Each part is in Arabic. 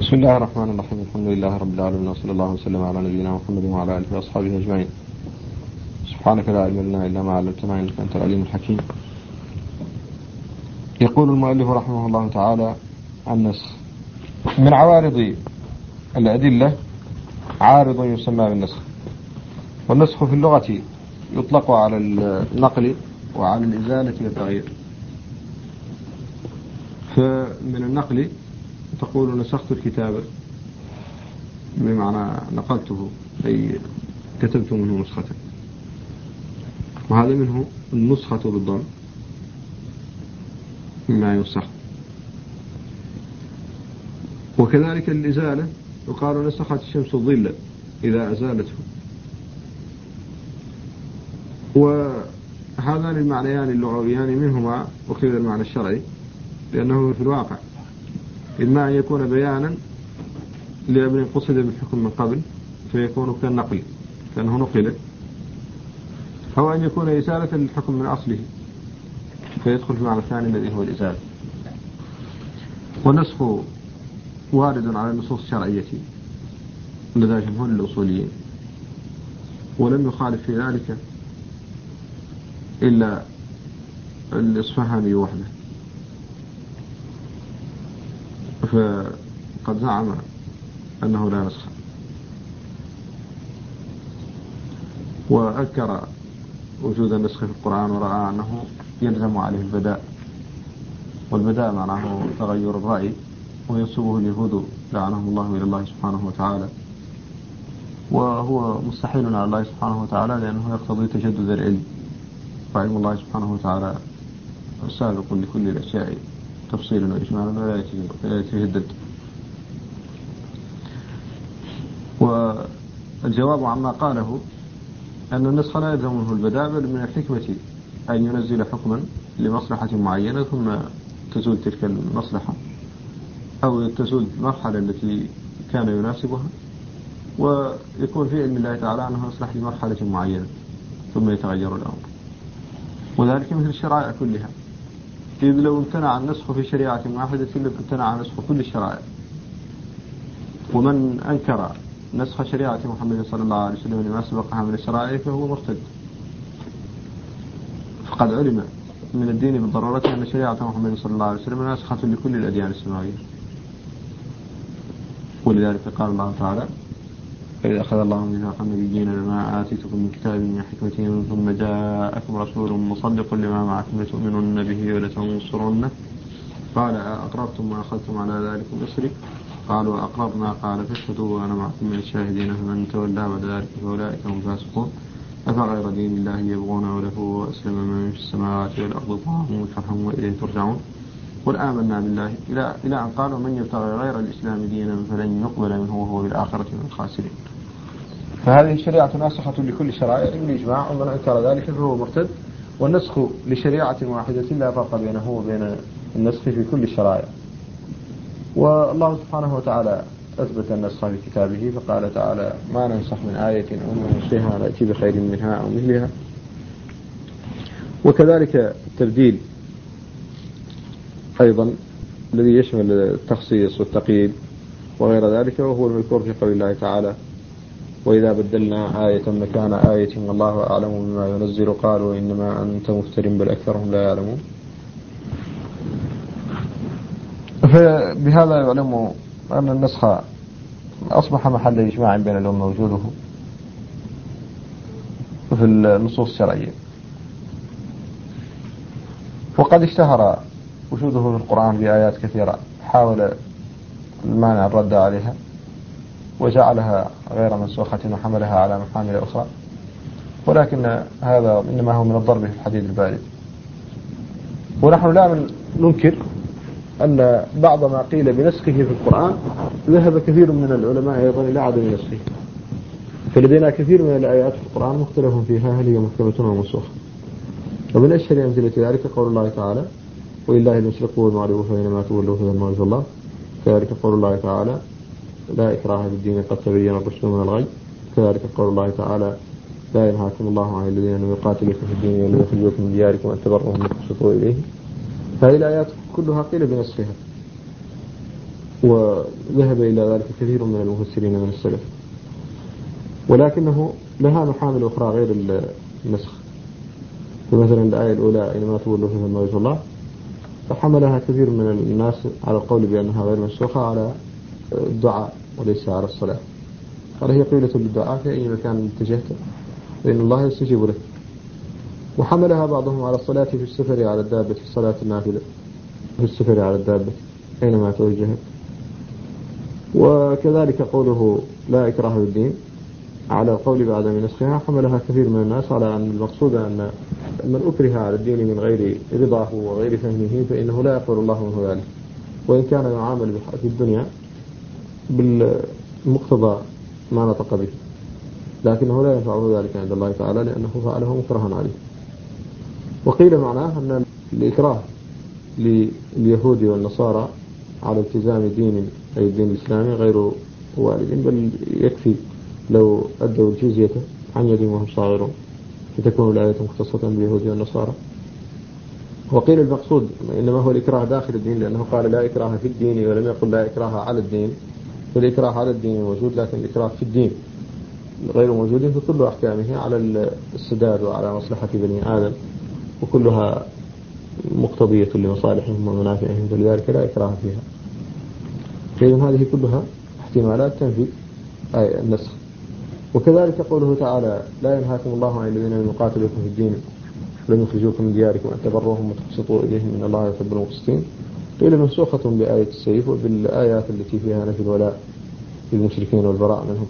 بسم الله الرحمن الرحيم. الحمد لله رب العالمين، وصلى الله وسلم على نبينا محمد وعلى آله وأصحابه أجمعين. سبحانك لا علم لنا إلا ما علمتنا إنك أنت العليم الحكيم. يقول المؤلف رحمه الله تعالى: النسخ. من عوارض الأدلة عارض يسمى بالنسخ. والنسخ في اللغة يطلق على النقل وعلى الإزالة والتغيير. فمن النقل تقول نسخت الكتاب، بمعنى نقلته أي كتبت منه نسخة، وهذا منه النسخة بالضم مما ينسخ. وكذلك الإزالة يقال نسخت الشمس الظل إذا أزالته. وهذان المعنيان اللغويان منهما أخذ المعنى الشرعي، لأنه في الواقع إما أن يكون بيانا لأمر قصد بالحكم من قبل فيكون كالنقل كأنه نقل، أو أن يكون إزالة للحكم من أصله فيدخل في المعنى الثاني الذي هو الإزالة. والنسخ وارد على النصوص الشرعية لدى جمهور الأصوليين، ولم يخالف في ذلك إلا الإصفهاني وحده، فقد زعم أنه لا نسخ، وأذكر وجود النسخ في القرآن ورأى أنه يلزم عليه البداء، والبداء معناه تغير الرأي، وينسبه اليهود لعنهم الله إلى الله سبحانه وتعالى، وهو مستحيل على الله سبحانه وتعالى لأنه يقتضي تجدد العلم، وعلم الله سبحانه وتعالى سابق لكل الأشياء تفصيلا وإجمالا ولا يتجدد. والجواب عما قاله أن النسخ لا يلزم منه البداء، بل من الحكمة أن ينزل حكما لمصلحة معينة ثم تزول تلك المصلحة أو تزول المرحلة التي كان يناسبها، ويكون في علم الله تعالى أنه يصلح لمرحلة معينة ثم يتغير الأمر. وذلك مثل الشرائع كلها، إذ لو امتنع النسخ في شريعة واحدة امتنع نسخ كل الشرائع. ومن أنكر نسخ شريعة محمد صلى الله عليه وسلم لما سبقها من الشرائع فهو مرتد، فقد علم من الدين بالضرورة أن شريعة محمد صلى الله عليه وسلم ناسخة لكل الأديان السماوية. ولذلك قال الله تعالى: فإذا أخذ الله ميثاق النبيين لما آتيتكم من كتاب من حكمة ثم جاءكم رسول مصدق لما معكم لتؤمنن به ولتنصرنه قال أقررتم وأخذتم على ذلك مصري قالوا أقررنا قال فاشهدوا وأنا معكم من الشاهدين فمن تولى بعد ذلك فأولئك هم الفاسقون أفغير دين الله يبغون وله أسلم من في السماوات والأرض طوعا وكرها وإليه ترجعون قل آمنا بالله إلى أن قالوا من يبتغي غير الإسلام دينا فلن يقبل منه وهو بالآخرة من الخاسرين. فهذه الشريعة ناسخة لكل الشرائع بالإجماع، ومن أنكر ذلك فهو مرتد. والنسخ لشريعة واحدة لا فرق بينه وبين النسخ في كل الشرائع. والله سبحانه وتعالى أثبت النسخ في كتابه فقال تعالى: ما ننسخ من آية أو ننسخها نأتي بخير منها أو مثلها. وكذلك التبديل أيضا الذي يشمل التخصيص والتقييد وغير ذلك، وهو المذكور في قول الله تعالى: وإذا بدلنا آية مكان آية والله أعلم بما ينزل قالوا إنما أنت مفتر بل أكثرهم لا يعلمون. فبهذا يعلم أن النسخ أصبح محل إجماع بين الأمة وجوده في النصوص الشرعية، وقد اشتهر وجوده في القرآن بآيات كثيرة حاول المانع الرد عليها وجعلها غير منسوخة وحملها على محامل أخرى، ولكن هذا إنما هو من الضرب في الحديد البارد. ونحن لا ننكر أن بعض ما قيل بنسخه في القرآن ذهب كثير من العلماء أيضا إلى عدم نسخه، فلدينا كثير من الآيات في القرآن مختلف فيها هل هي محكمة أو منسوخة. ومن أشهر أمثلة ذلك قول الله تعالى: ولله المشرق والمغرب فأينما تولوا فثم وجه الله. كذلك قول الله تعالى: لا إكراه في الدين قد تبين الرشد من الغي. كذلك قول الله تعالى: لا ينهاكم الله عن الذين لم يقاتلوكم في الدين ولم يخرجوكم من دياركم أن تبروهم وتقسطوا إليه. هذه الآيات كلها قيل بنسخها. وذهب إلى ذلك كثير من المفسرين من السلف، ولكنه لها محامل أخرى غير النسخ. فمثلا الآية الأولى إنما تولوا فيهم وجه الله، فحملها كثير من الناس على القول بأنها غير منسوخة على الدعاء وليس على الصلاة. قال هي قيلة بالدعاء في أي مكان اتجهت فإن الله يستجيب لك. وحملها بعضهم على الصلاة في السفر على الدابة، في الصلاة النافلة في السفر على الدابة أينما توجهت. وكذلك قوله لا إكراه بالدين على القول بعدم نسخها، حملها كثير من الناس على أن المقصود أن من أكره على الدين من غير رضاه وغير فهمه فإنه لا يقبل الله منه ذلك، وإن كان يعامل في الدنيا بالمقتضى ما نطق به، لكنه لا ينفعه ذلك عند الله تعالى لأنه فعله مكرها عليه. وقيل معناه أن الإكراه لليهود والنصارى على التزام دين أي الدين الإسلامي غير وارد، بل يكفي لو أدوا الجزية عن يد وهم صاغرون، فتكون الآية مختصة باليهود والنصارى. وقيل المقصود إنما هو الإكراه داخل الدين، لأنه قال لا إكراه في الدين ولم يقل لا إكراه على الدين، فالإكراه على الدين موجود، لكن الإكراه في الدين غير موجود، فكل أحكامه على السداد وعلى مصلحة بني آدم، وكلها مقتضية لمصالحهم ومنافعهم، فلذلك لا إكراه فيها. فإذن هذه كلها احتمالات تنفي النسخ. وكذلك قوله تعالى لا ينهاكم الله عن الذين لم يقاتلوكم في الدين ولم يخرجوكم من دياركم أن تبروهم وتقسطوا إليهم إن الله يحب المقسطين، قيل منسوخة بآية السيف وبالآيات التي فيها نفي الولاء للمشركين والبراء منهم.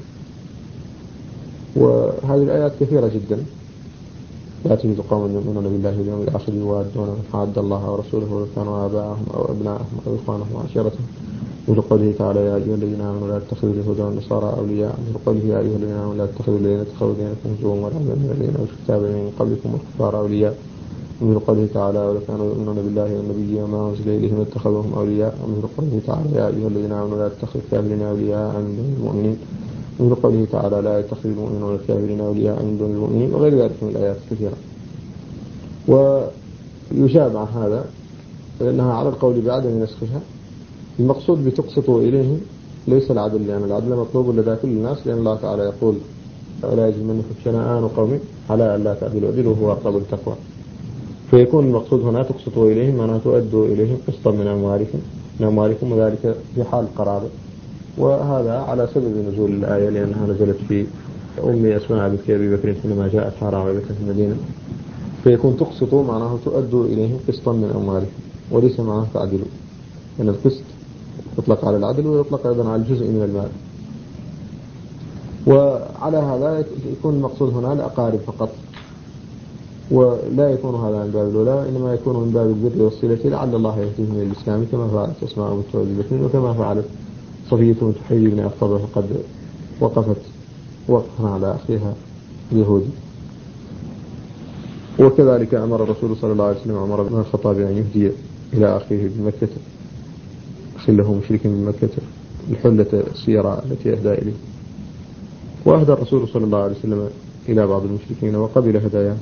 وهذه الآيات كثيرة جدا، لا تجد قوما يؤمنون بالله واليوم الآخر يوادون من حاد الله ورسوله ولو كانوا آباءهم أو أبناءهم أو إخوانهم وعشيرتهم، مثل قوله تعالى يا أيها الذين آمنوا لا تتخذوا اليهود والنصارى أولياء، مثل قوله يا أيها الذين آمنوا لا تتخذوا الذين اتخذوا دينكم هزوا ولعبا من الذين أوتوا الكتاب من قبلكم والكفار أولياء، ومثل قوله تعالى ولو كانوا يؤمنون بالله والنبي وما أنزل إليهم اتخذوهم أولياء، ومثل قوله تعالى يا أيها الذين آمنوا لا تتخذوا الكافرين أولياء من دون المؤمنين، ومثل قوله تعالى لا يتخذ المؤمنون الكافرين أولياء من دون المؤمنين، وغير ذلك من الآيات كثيرة. ويشاب عن هذا فإنها على القول بعدم نسخها. المقصود بتقسطوا إليهم ليس العدل، لأن العدل مطلوب لدى كل الناس، لأن الله تعالى يقول ولا يجرمنكم شنآن قوم على أن لا تعدلوا اعدلوا هو أقرب للتقوى. فيكون المقصود هنا تقسطوا إليهم معناه تؤدوا إليهم قسطا من أموالكم وذلك في حال القرابة. وهذا على سبب نزول الآية، لأنها نزلت في أم أسماء بنت أبي بكر حينما جاءتها راغبة في المدينة، فيكون تقسطوا معناه تؤدوا إليهم قسطا من أموالكم، وليس معناه تعدلوا، لأن القسط يطلق على العدل ويطلق أيضا على الجزء من المال. وعلى هذا يكون المقصود هنا الأقارب فقط، ولا يكون هذا من باب الولاء، إنما يكون من باب البر والصلة لعل الله يهديهم إلى الإسلام كما فعلت أسماء بنت أبي بكر، وكما فعلت صفية بنت حيي بن أخطب فقد وقفت وقفا على أخيها اليهودي. وكذلك أمر الرسول صلى الله عليه وسلم عمر بن الخطاب أن يهدي إلى أخيه بمكة خله مشرك بمكة الحلة السيرة التي أهدى إليه، وأهدى الرسول صلى الله عليه وسلم إلى بعض المشركين وقبل هداياه.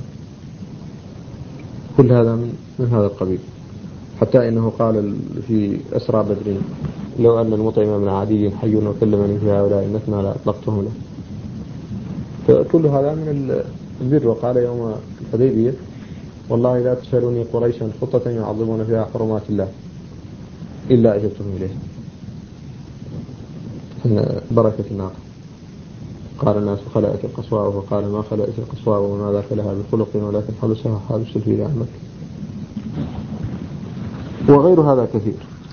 كل هذا من هذا القبيل، حتى إنه قال في أسرى بدر لو أن المطعم من عدي حي وكلمني في هؤلاء مثنى لا أطلقتهم له. فكل هذا من البر. وقال يوم الحديبية والله لا تسألوني قريشا خطة يعظمون فيها حرمات الله إلا أجبتهم إليه. بركة الناقة قال الناس خلأت القصواء، وقال ما خلأت القصواء وما ذاك لها بخلق ولكن حبسها حابس الفيل عن مكة. وغير هذا كثير.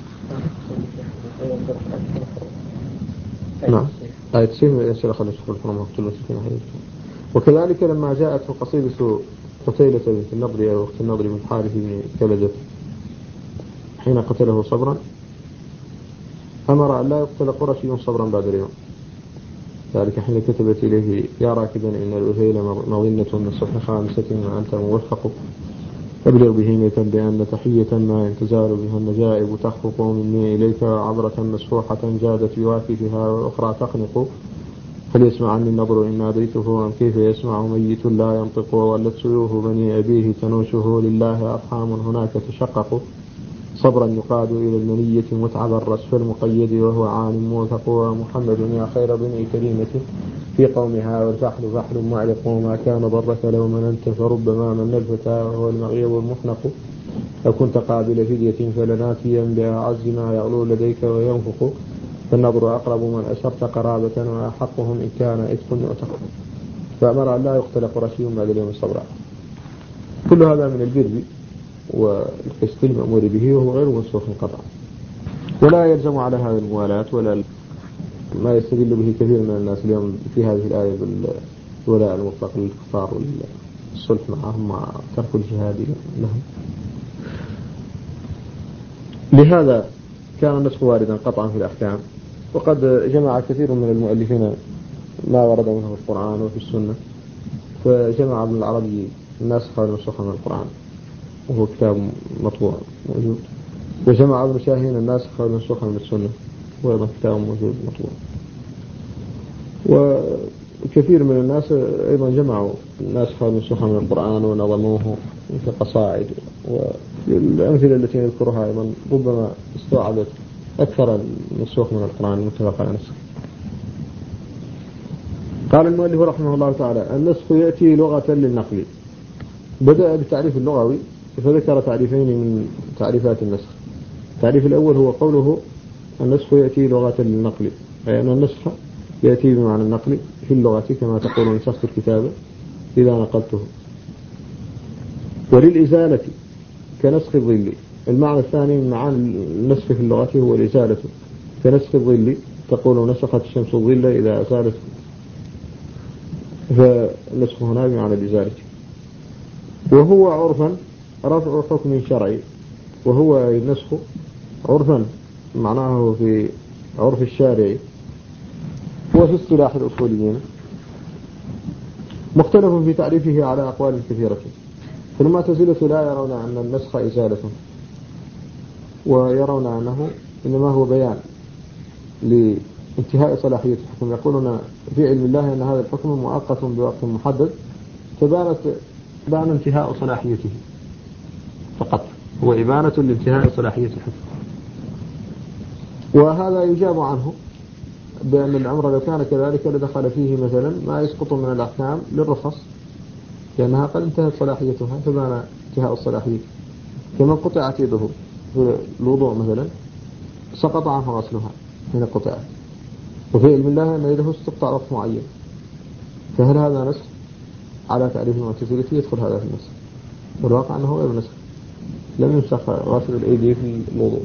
نعم آية سين يسير خلص الحرم وقتل وسكين حيث. وكذلك لما جاءته قصيدة قتيلة بنت النضر أو أخت النضر بن حارث بن كلدة حين قتله صبرا أمر أن لا يقتل قرشي صبرا بعد اليوم، ذلك حين كتبت إليه يا راكبا إن الأهيل مظنة من صبح خامسة وأنت موفق أبلغ بهيمة بأن تحية ما تزال بها النجائب تخفق مني إليك عبرة مسفوحة جادت بواففها والأخرى تخنق فليسمع عني النظر إن ناديته أم كيف يسمع ميت لا ينطق ولت سيوف بني أبيه تنوشه لله أرحام هناك تشقق صبرا يقاد إلى المنية متعب الرسف المقيد وهو عالم موثق ومحمد يا خير بني كريمة في قومها والفحل فحل معلق ما كان ضرك لو مننت فربما من الفتى وهو المغيب المحنق لو كنت قابل فدية فلناتيا بأعز ما يغلو لديك وينفق فالنظر أقرب من أشرت قرابة وأحقهم إن كان إتق يعتق فأمر أن لا يختلق رشي بعد اليوم الصبر. كل هذا من البر والقسط المأمور به وهو غير منسوخ قطعا، ولا يلزم على هذه الموالاة ولا ما يستدل به كثير من الناس اليوم في هذه الآية بالولاء المطلق للكفار والصلح معهم مع ترك الجهاد لهم. لهذا كان النسخ واردا قطعا في الأحكام، وقد جمع كثير من المؤلفين ما ورد منه في القرآن وفي السنة، فجمع ابن العربي الناسخ والمنسوخ من القرآن وهو كتاب مطبوع موجود، وجمع ابن شاهين الناسخ والمنسوخ من السنة وأيضا كتاب موجود مطبوع، وكثير من الناس أيضا جمعوا الناسخ والمنسوخ من القرآن ونظموه في قصائد، والأمثلة التي نذكرها أيضا ربما استوعبت أكثر المنسوخ من القرآن المتفق على نسخه. قال المؤلف رحمه الله تعالى: النسخ يأتي لغة للنقل. بدأ بالتعريف اللغوي فذكر تعريفين من تعريفات النسخ. التعريف الأول هو قوله النسخ يأتي لغة للنقل، أي أن النسخ يأتي بمعنى النقل في اللغة كما تقول نسخت الكتاب إذا نقلته. وللإزالة كنسخ الظل. المعنى الثاني من معاني النسخ في اللغة هو الإزالة كنسخ الظل، تقول نسخت الشمس الظل إذا أزالته، فالنسخ هنا بمعنى الإزالة. وهو عرفا رفع حكم شرعي، وهو النسخ عرفا معناه في عرف الشارع وفي اصطلاح الأصوليين مختلف في تعريفه على أقوال كثيرة. فالمعتزلة لا يرون أن النسخ إزالة، ويرون أنه إنما هو بيان لانتهاء صلاحية الحكم. يقولون في علم الله أن هذا الحكم مؤقت بوقت محدد، بان انتهاء صلاحيته فقط، هو إبانة لانتهاء صلاحية الحكم. وهذا يجاب عنه بأن الأمر لو كان كذلك لدخل فيه مثلا ما يسقط من الأحكام للرخص، لأنها قد انتهت صلاحيتها فبان انتهاء الصلاحية. كمن قطعت يده في الوضوء مثلا سقط عنه غسلها حين قطعت، وفي علم الله أن يده استقطع وقت معين، فهل هذا نسخ؟ على تعريف المعتزلة يدخل هذا في النسخ، والواقع أنه غير نسخ، لم ينسخ غسل الأيدي في الوضوء.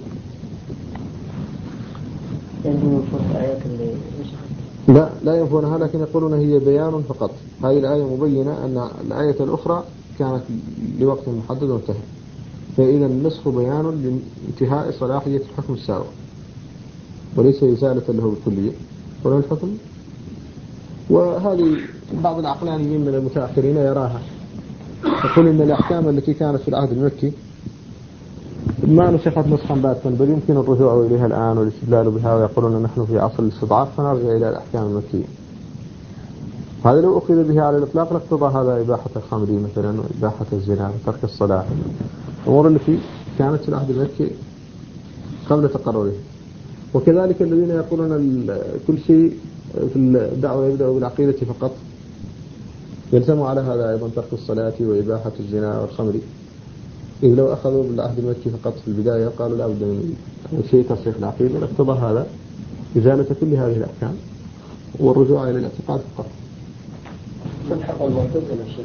لا ينفونها، لكن يقولون هي بيان فقط. هذه الآية مبينة أن الآية الأخرى كانت لوقت محدد وانتهى، فإذا النسخ بيان لانتهاء صلاحية الحكم السابق وليس إزالة له بالكلية ولا الحكم. وهذه بعض العقلانيين من المتأخرين يراها، يقول إن الأحكام التي كانت في العهد المكي ما نسخت نسخا باتا، بل يمكن الرجوع إليها الآن والاستدلال بها، ويقولون نحن في عصر الاستضعاف فنرجع إلى الأحكام المكية. هذا لو أخذ به على الإطلاق لاقتضى هذا إباحة الخمر مثلا وإباحة الزنا وترك الصلاة، الأمور التي كانت في العهد المكي قبل تقرره. وكذلك الذين يقولون كل شيء في الدعوة يبدأ بالعقيدة فقط، يلزم على هذا أيضا ترك الصلاة وإباحة الزنا والخمر، إذ لو أخذوا بالعهد المكي فقط في البداية قالوا لا بد من شيء تصحيح العقيدة، لاقتضى هذا إزالة كل هذه الأحكام والرجوع إلى الاعتقاد فقط. تلحق المعتزلة الشيخ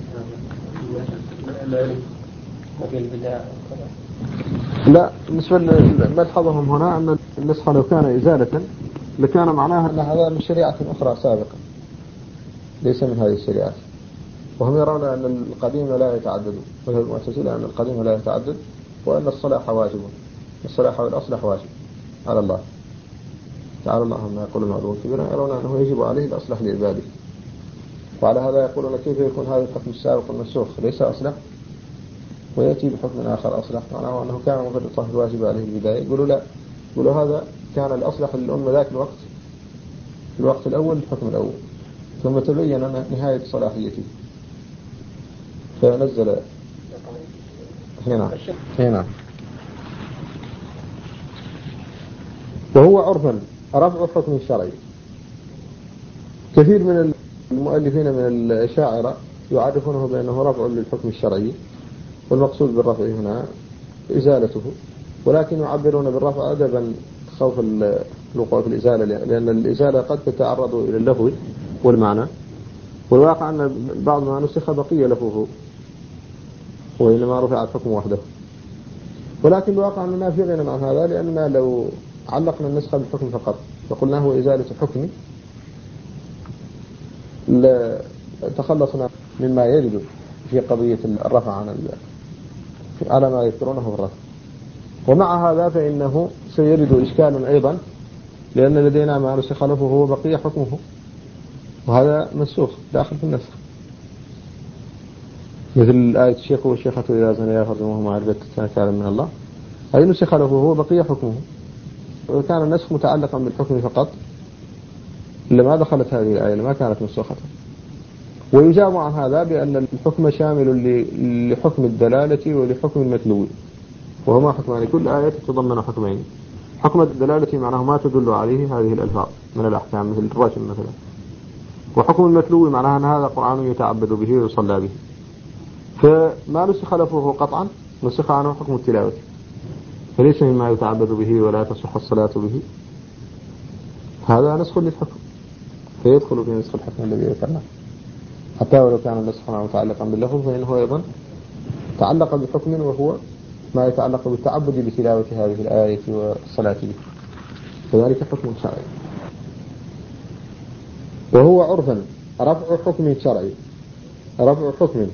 لا، بالنسبة لملحظهم هنا أن النسخ لو كان إزالة لكان معناها أن هذا من شريعة أخرى سابقة ليس من هذه الشريعة، وهم يرون أن القديم لا يتعدد، وهي المعتزلة أن القديم لا يتعدد، وأن الصلاح واجب، الصلاح والأصلح واجب على الله تعالى. الله هم يقولون معلوم كبيرا، يرون أنه يجب عليه الأصلح لعباده، وعلى هذا يقولون كيف يكون هذا الحكم السابق المنسوخ ليس أصلح ويأتي بحكم آخر أصلح، معناه أنه كان مفرطا في الواجب عليه البداية. يقولوا لا، يقولوا هذا كان الأصلح للأمة ذاك الوقت الأول الحكم الأول، ثم تبين نهاية صلاحيته فنزل هنا. وهو عرفا رفع حكم شرعي. كثير من المؤلفين من الأشاعرة يعرفونه بأنه رفع للحكم الشرعي، والمقصود بالرفع هنا إزالته، ولكن يعبرون بالرفع أدبا خوف الوقوع في الإزالة، لأن الإزالة قد تتعرض إلى اللغو والمعنى، والواقع أن بعض ما نسخ بقي لفظه وإنما رفع الحكم وحده. ولكن الواقع أننا في غنى عن هذا، لأننا لو علقنا النسخ بالحكم فقط فقلنا هو إزالة حكم تخلصنا مما يجد في قضية الرفع على ما يذكرونه في الرفع. ومع هذا فإنه سيرد إشكال أيضا، لأن لدينا ما نسخ لفظه وبقي حكمه، وهذا منسوخ داخل في النسخ، مثل آية الشيخ والشيخة إذا زنيا فرجموهما البتة نكالا من الله، أي نسخ لفظه وبقي حكمه، وكان النسخ متعلقا بالحكم فقط لما دخلت هذه الآية لما كانت منسوخة. ويجاب عن هذا بأن الحكم شامل لحكم الدلالة ولحكم المتلو، وهما حكمان، كل آية تتضمن حكمين. حكم الدلالة معناه ما تدل عليه هذه الألفاظ من الأحكام مثل الرجم مثلا، وحكم المتلو معناه أن هذا قرآن يتعبد به ويصلى به، فما نسخ لفظه قطعا نسخ عنه حكم التلاوة، فليس مما يتعبد به ولا تصح الصلاة به، هذا نسخ للحكم فيدخل في نسخ الحكم الذي ذكرناه، حتى ولو كان النسخ متعلقا باللفظ فإنه أيضا تعلق بحكم وهو ما يتعلق بالتعبد بتلاوة هذه الآية والصلاة به، كذلك حكم شرعي. وهو عرفا رفع حكم شرعي، رفع حكم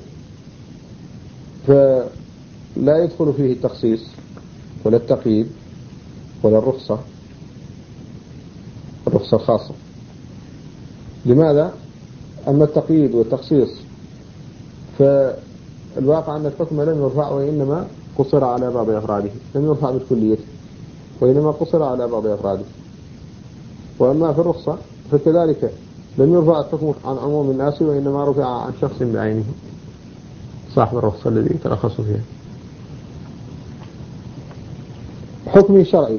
فلا يدخل فيه التخصيص ولا التقييد ولا الرخصة الخاصة. لماذا؟ أما التقييد والتخصيص فالواقع أن الحكم لم يرفع وإنما قصر على بعض أفراده، لم يرفع بالكلية وإنما قصر على بعض أفراده. وأما في الرخصة فكذلك لم يرفع الحكم عن عموم الناس وإنما رفع عن شخص بعينه صاحب الرخصة الذي ترخص فيها. حكم شرعي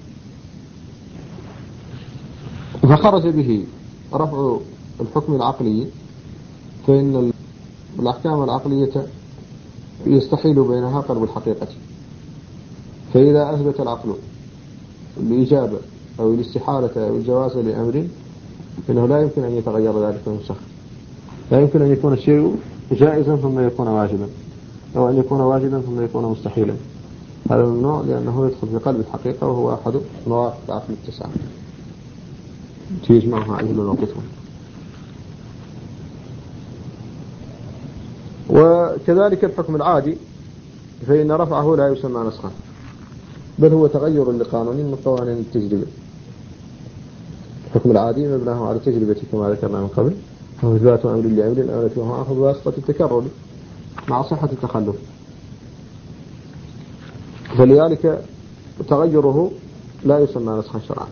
فخرج به رفع الحكم العقلي، فإن الأحكام العقلية يستحيل بينها قلب الحقيقة، فإذا أثبت العقل الإجابة أو الاستحالة أو الجواز لأمر فإنه لا يمكن أن يتغير ذلك وينسخ، لا يمكن أن يكون الشيء جائزا ثم يكون واجبا، أو أن يكون واجبا ثم يكون مستحيلا، هذا ممنوع لأنه يدخل في قلب الحقيقة وهو أحد مواقف عقل التسعة تجمعها عجل وقتهم. وكذلك الحكم العادي فإن رفعه لا يسمى نسخا، بل هو تغير لقانون من قوانين التجربة. الحكم العادي مبناه على التجربة كما ذكرنا من قبل، وهو إثبات أمر لأمر أو نفيه عنه بواسطة التكرر مع صحة التخلف، فلذلك تغيره لا يسمى نسخا شرعا.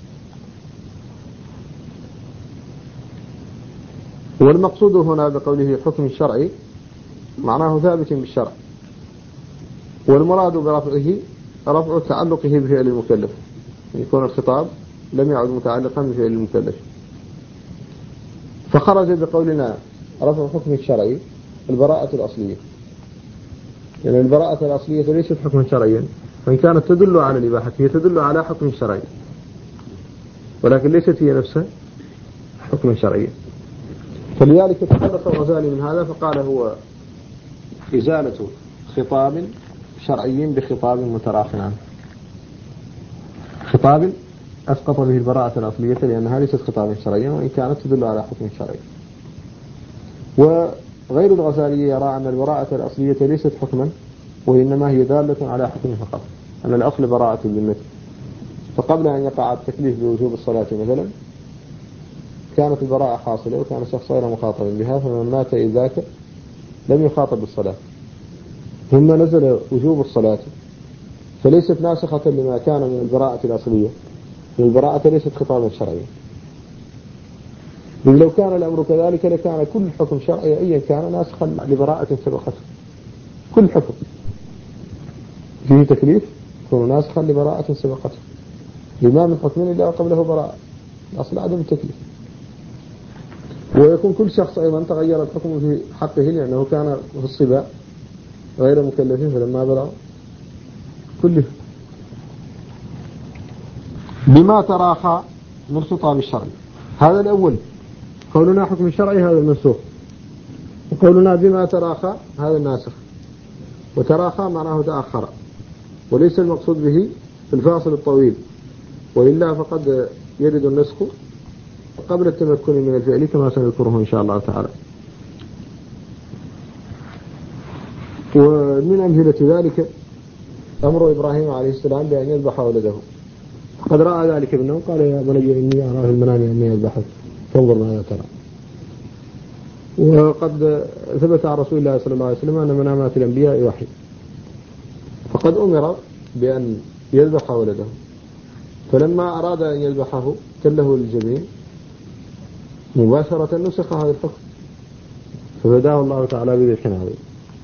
والمقصود هنا بقوله حكم شرعي معناه ثابت بالشرع، والمراد برفعه رفع تعلقه بفعل المكلف، يكون الخطاب لم يعد متعلقا بفعل المكلف. فخرج بقولنا رفع حكم الشرعي البراءة الأصلية، يعني البراءة الأصلية ليست حكما شرعيا، وإن كانت تدل على الإباحة هي تدل على حكم شرعي، ولكن ليست هي نفسها حكما شرعيا. فلذلك تخلص الغزالي من هذا فقال هو إزالة خطاب شرعي بخطاب متراخٍ عنه، خطاب أسقط به البراءة الأصلية لأنها ليست خطابا شرعيا وإن كانت تدل على حكم شرعي. وغير الغزالي يرى أن البراءة الأصلية ليست حكما وإنما هي دالة على حكم فقط، أن الأصل براءة الذمة، فقبل أن يقع التكليف بوجوب الصلاة مثلا كانت البراءة حاصلة وكان الشخص غير مخاطب بها، فمن مات إذ ذاك لم يخاطب بالصلاة، ثم نزل وجوب الصلاة فليست ناسخة لما كان من البراءة الأصلية، البراءة ليست خطابا شرعيا. لو كان الأمر كذلك لكان كل حكم شرعي أيا كان ناسخا لبراءة سبقته، كل حكم فيه تكليف يكون ناسخا لبراءة سبقته، لما من حكم إلا وقبله براءة، أصل عدم التكليف. ويكون كل شخص أيضا تغير الحكم في حقه لأنه كان في الصبا غير مكلفين فلما بلغ كله. بما تراخى من خطاب الشرع، هذا الأول. قولنا حكم الشرعي هذا المنسوخ، وقولنا بما تراخى هذا الناسخ. وتراخى معناه تأخر، وليس المقصود به الفاصل الطويل، وإلا فقد يرد النسخ قبل التمكن من الفعل كما سنذكره إن شاء الله تعالى. ومن أمثلة ذلك أمر إبراهيم عليه السلام بأن يذبح ولده، فقد رأى ذلك ابنه قال يا بني إني أرى في المنام أني أذبحك فانظر ماذا ترى. وقد ثبت عن رسول الله صلى الله عليه وسلم أن منامات الأنبياء وحي، فقد أمر بأن يذبح ولده، فلما أراد أن يذبحه تله للجبين مباشرة نسخ هذا الحكم، فبداه الله تعالى بذبح عظيم.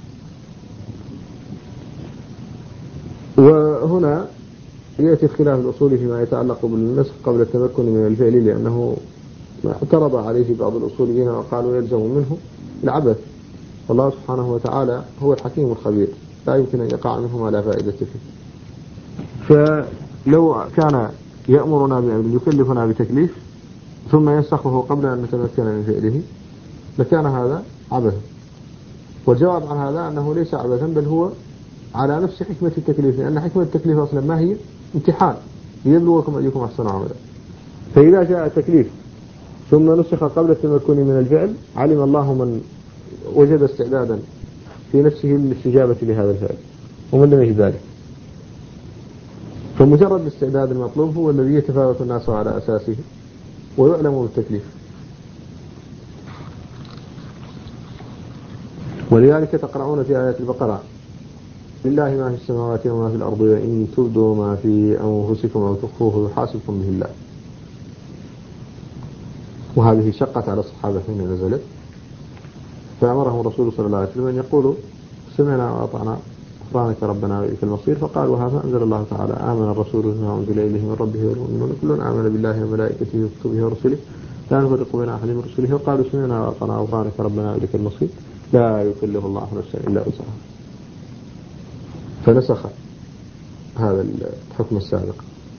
وهنا يأتي اختلاف الأصول فيما يتعلق بالنسخ قبل التمكن من الفعل، لأنه اعترض عليه بعض الأصوليين وقالوا يلزم منه العبث، والله سبحانه وتعالى هو الحكيم الخبير لا يمكن أن يقع منه ما لا فائدة فيه. فلو كان يأمرنا بأمر يكلفنا بتكليف ثم ينسخه قبل أن نتمكن من فعله لكان هذا عبث. والجواب عن هذا أنه ليس عبثا، بل هو على نفس حكمة التكليف، لأن حكمة التكليف أصلا ما هي؟ امتحان ليبلوكم أيكم أحسن عملا. فإذا جاء التكليف ثم نسخ قبل التمكن من الفعل علم الله من وجد استعدادا في نفسه للاستجابة لهذا الفعل ومن لم يجد ذلك. فمجرد الاستعداد المطلوب هو الذي يتفاوت الناس على أساسه ويعلم بالتكليف. ولذلك تقرؤون في آيات البقرة لله ما في السماوات وما في الأرض وإن تبدوا ما في أنفسكم أو تخفوه يحاسبكم به الله. وهذه شقت على الصحابة حين نزلت، فأمرهم الرسول صلى الله عليه وسلم أن يقولوا سمعنا وأطعنا غفرانك ربنا وإليك المصير. فقالوا هذا أنزل الله تعالى آمن الرسول بما أنزل إليه من ربه والمؤمنون كل آمن بالله وملائكته وكتبه ورسله لا نفرق بين أحد من رسله. وقالوا سمعنا وأطعنا غفرانك ربنا وإليك المصير لا يكلف الله نفسا إلا وسعها، فنسخ هذا الحكم السابق.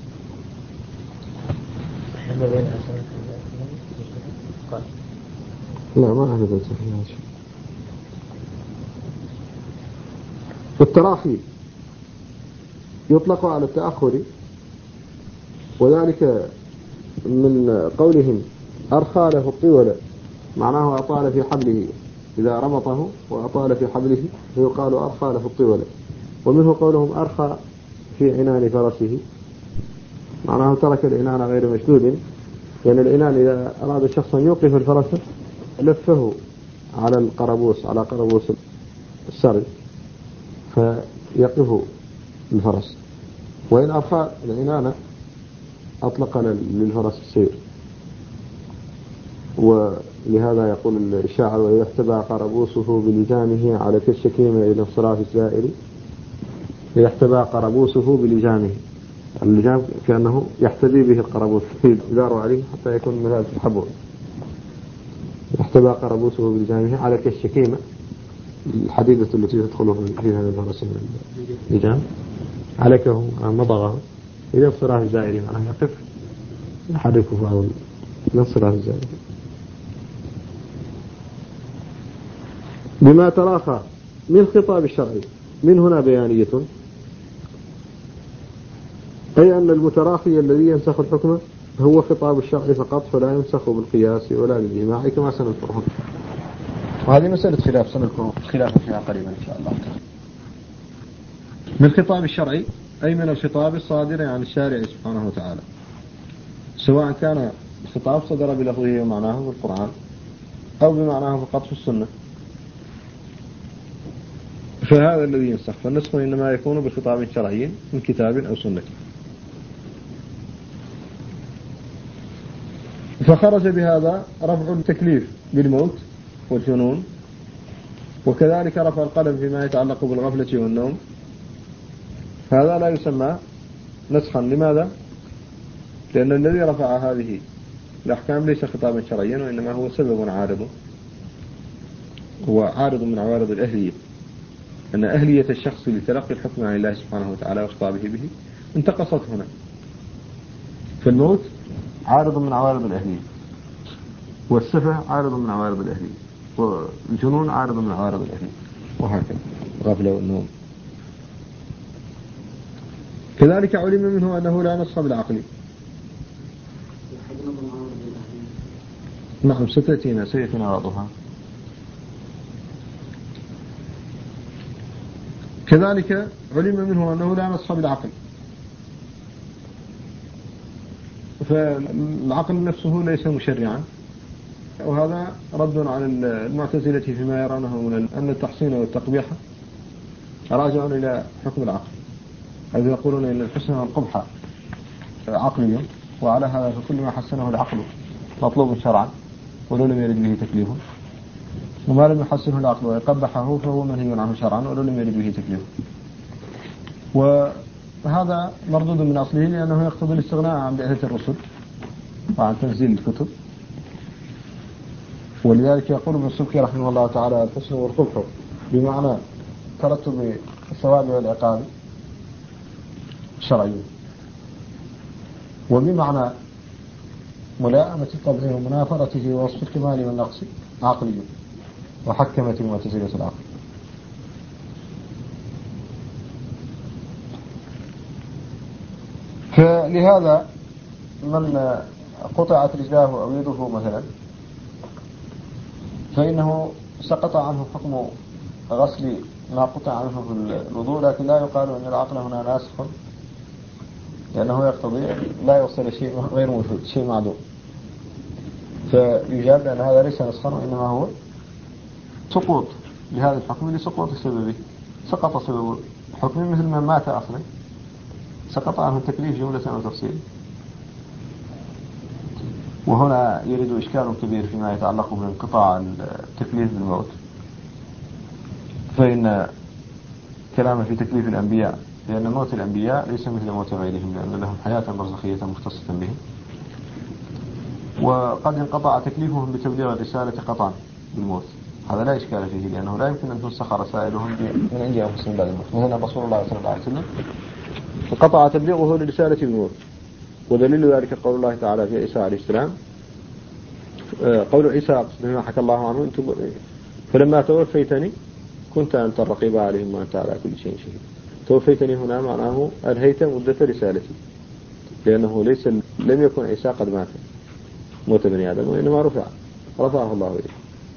لا ما أحد ينسخ هذا الشيء. التراخي يطلق على التأخر، وذلك من قولهم أرخى له الطول، معناه أطال في حبله، إذا ربطه وأطال في حبله فيقال أرخى له الطول. ومنه قولهم أرخى في عنان فرسه، معناه ترك العنان غير مشدود، يعني العنان إذا أراد الشخص أن يوقف الفرس لفه على القربوس، على قربوس السرج فيقف الفرس. وإن أرخى العنان أطلق للفرس السير. ولهذا يقول الشاعر وإذا احتبى قربوسه بلجامه على كالشكيم إلى انصراف الزائر. إذا احتبى قربوسه بلجامه، اللجام كأنه يحتبي به القربوس يدار عليه حتى يكون مثال الحبو. احتبى قربوسه بلجامه على كالشكيمة، الحديدة التي تدخل فيها الفرس من اللجام، علكه مضغه إلى انصراف الزائر، معناه يقف يحركه فهو لانصراف الزائر. بما تراخى من خطاب الشرعي، من هنا بيانية، أي أن المتراخي الذي ينسخ الحكم هو خطاب الشرع فقط، فلا ينسخ بالقياس ولا بالإجماع كما سنذكره. وهذه مسألة خلاف سنذكر خلافا فيها قريبا إن شاء الله. من خطاب الشرعي أي من الخطاب الصادر عن الشارع سبحانه وتعالى، سواء كان الخطاب صدر بلفظه ومعناه في القرآن أو بمعناه فقط في السنة، فهذا الذي ينسخ. فالنسخ إنما يكون بخطاب شرعي من كتاب أو سنة. فخرج بهذا رفع التكليف بالموت والجنون، وكذلك رفع القلم فيما يتعلق بالغفلة والنوم. هذا لا يسمى نسخا. لماذا؟ لأن الذي رفع هذه الأحكام ليس خطابا شرعيا، وإنما هو سبب عارض، هو عارض من عوارض الأهلية، أن أهلية الشخص لتلقي الحكم عن الله سبحانه وتعالى وخطابه به انتقصت هنا. فالموت عارض من عوارض الأهلية، والسفه عارض من عوارض الأهلية، والجنون عارض من عوارض الأهلية، وهكذا غفلة والنوم. كذلك علم منه أنه لا نص بالعقل. نعم سيأتينا وضعها. كذلك علم منه أنه لا نص بالعقل، فالعقل نفسه ليس مشرعا، وهذا رد على المعتزلة فيما يرونه من أن التحسين والتقبيح راجع إلى حكم العقل، حيث يقولون أن الحسن والقبح عقلي، وعلى هذا فكل ما حسنه العقل مطلوب شرعا ولو لم يرد به تكليف، وما لم يحسنه العقل ويقبحه فهو منهي عنه شرعا ولو لم يرد به تكليف. وهذا مردود من أصله، لأنه يقتضي الاستغناء عن بعثة الرسل وعن تنزيل الكتب. ولذلك يقول ابن السبكي رحمه الله تعالى: الحسن والقبح بمعنى ترتب الثواب والعقاب شرعي، وبمعنى ملائمة الطبع ومنافرته ووصف الكمال والنقص عقلي، وحكمت المعتزلة العقل. فلهذا من قطعت رجلاه أو يده مثلا فإنه سقط عنه حكم غسل ما قطع عنه في الوضوء، لكن لا يقال أن العقل هنا ناسخ، لأنه يقتضي لا يوصل شيء غير موجود، شيء معدوم. فيجاب أن هذا ليس نسخا، وإنما هو سقوط لهذا الحكم لسقوط سببه. سقط سبب الحكم مثل ما مات أصلا سقط عنه التكليف جملة وتفصيل. وهنا يريد إشكال كبير فيما يتعلق بانقطاع التكليف بالموت، فإن كلام في تكليف الأنبياء، لأن موت الأنبياء ليس مثل موت غيرهم، لأن لهم حياة برزخية مختصة بهم، وقد انقطع تكليفهم بتبليغ الرسالة قطعا بالموت. هذا لا إشكال فيه، لأنه لا يمكن أن تنسخ رسائلهم من عند أنفسهم بعد الموت. مثلا رسول الله صلى الله عليه وسلم انقطع تبليغه لرسالة بالموت، ودليل ذلك قول الله تعالى في عيسى عليه السلام، قول عيسى بما حكى الله عنه: فلما توفيتني كنت أنت الرقيب عليهم وأنت على كل شيء شهيد. توفيتني هنا معناه أنهيت مدة رسالتي، لأنه لم يكن عيسى قد مات موت بني آدم، وإنما رفعه الله إليه.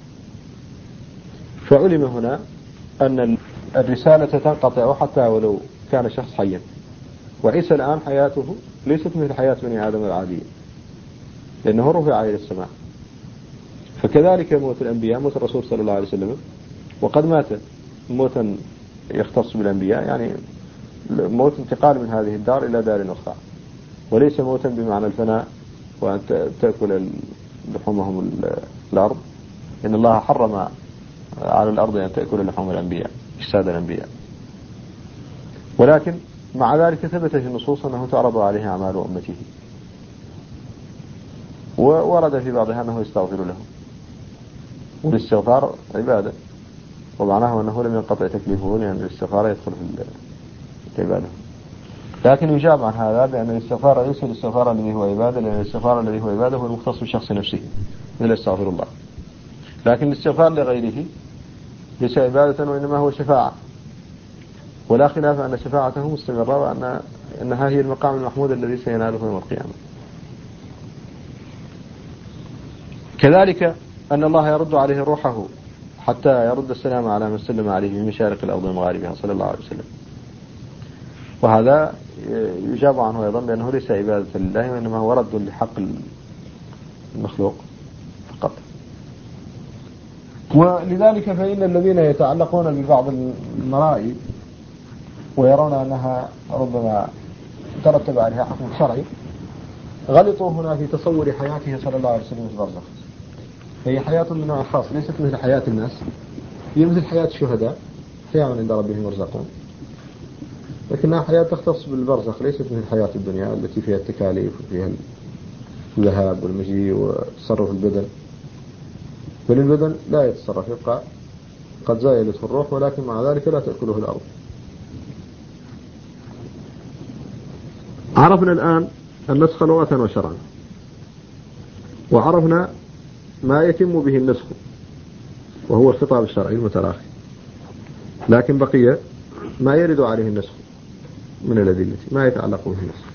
فعلم هنا أن الرسالة تنقطع حتى ولو كان شخص حيا، وعيسى الآن حياته ليست مثل حياة بني آدم العادية، لأنه رفع إلى السماء. فكذلك موت الأنبياء، موت الرسول صلى الله عليه وسلم وقد مات موتا يختص بالأنبياء، يعني موت انتقال من هذه الدار إلى دار أخرى، وليس موتا بمعنى الفناء وأن تأكل لحومهم الأرض. إن الله حرم على الأرض أن تأكل لحوم الأنبياء، اجساد الأنبياء، ولكن مع ذلك ثبت في النصوص أنه تعرض عليه أعمال أمته، وورد في بعضها أنه يستغفر لهم، والاستغفار عبادة، ومعناه أنه لم ينقطع تكليفه، لأن الاستغفار يدخل في العبادة. لكن يجاب عن هذا بأن الاستغفار ليس الاستغفار الذي هو عبادة، لأن الاستغفار الذي هو عبادة هو المختص بشخص نفسه مثل استغفر الله، لكن الاستغفار لغيره ليس عبادة، وإنما هو شفاعة، ولا خلاف أن شفاعته مستمرة، وأنها هي المقام المحمود الذي سيناله يوم القيامة. كذلك أن الله يرد عليه روحه حتى يرد السلام على من سلم عليه من مشارق الأرض ومغاربها صلى الله عليه وسلم، وهذا يجاب عنه أيضا بأنه ليس عبادة لله، وإنما هو رد لحق المخلوق فقط. ولذلك فإن الذين يتعلقون ببعض المرائي ويرون أنها ربما ترتب عليها حكم شرعي غلطوا هنا في تصور حياته صلى الله عليه وسلم في البرزخ. هي حياة من نوع خاص، ليست مثل حياة الناس، هي مثل حياة الشهداء، حياة عند ربهم يرزقون، لكنها حياة تختص بالبرزخ، ليست من حياة الدنيا التي فيها التكاليف وفيها الذهاب والمجيء وتصرف البدن. بل البدن لا يتصرف، يبقى قد زايلته الروح، ولكن مع ذلك لا تأكله الأرض. عرفنا الآن النسخ لغة وشرعا، وعرفنا ما يتم به النسخ وهو الخطاب الشرعي المتراخي، لكن بقي ما يرد عليه النسخ من الأدلة، ما يتعلق به النسخ.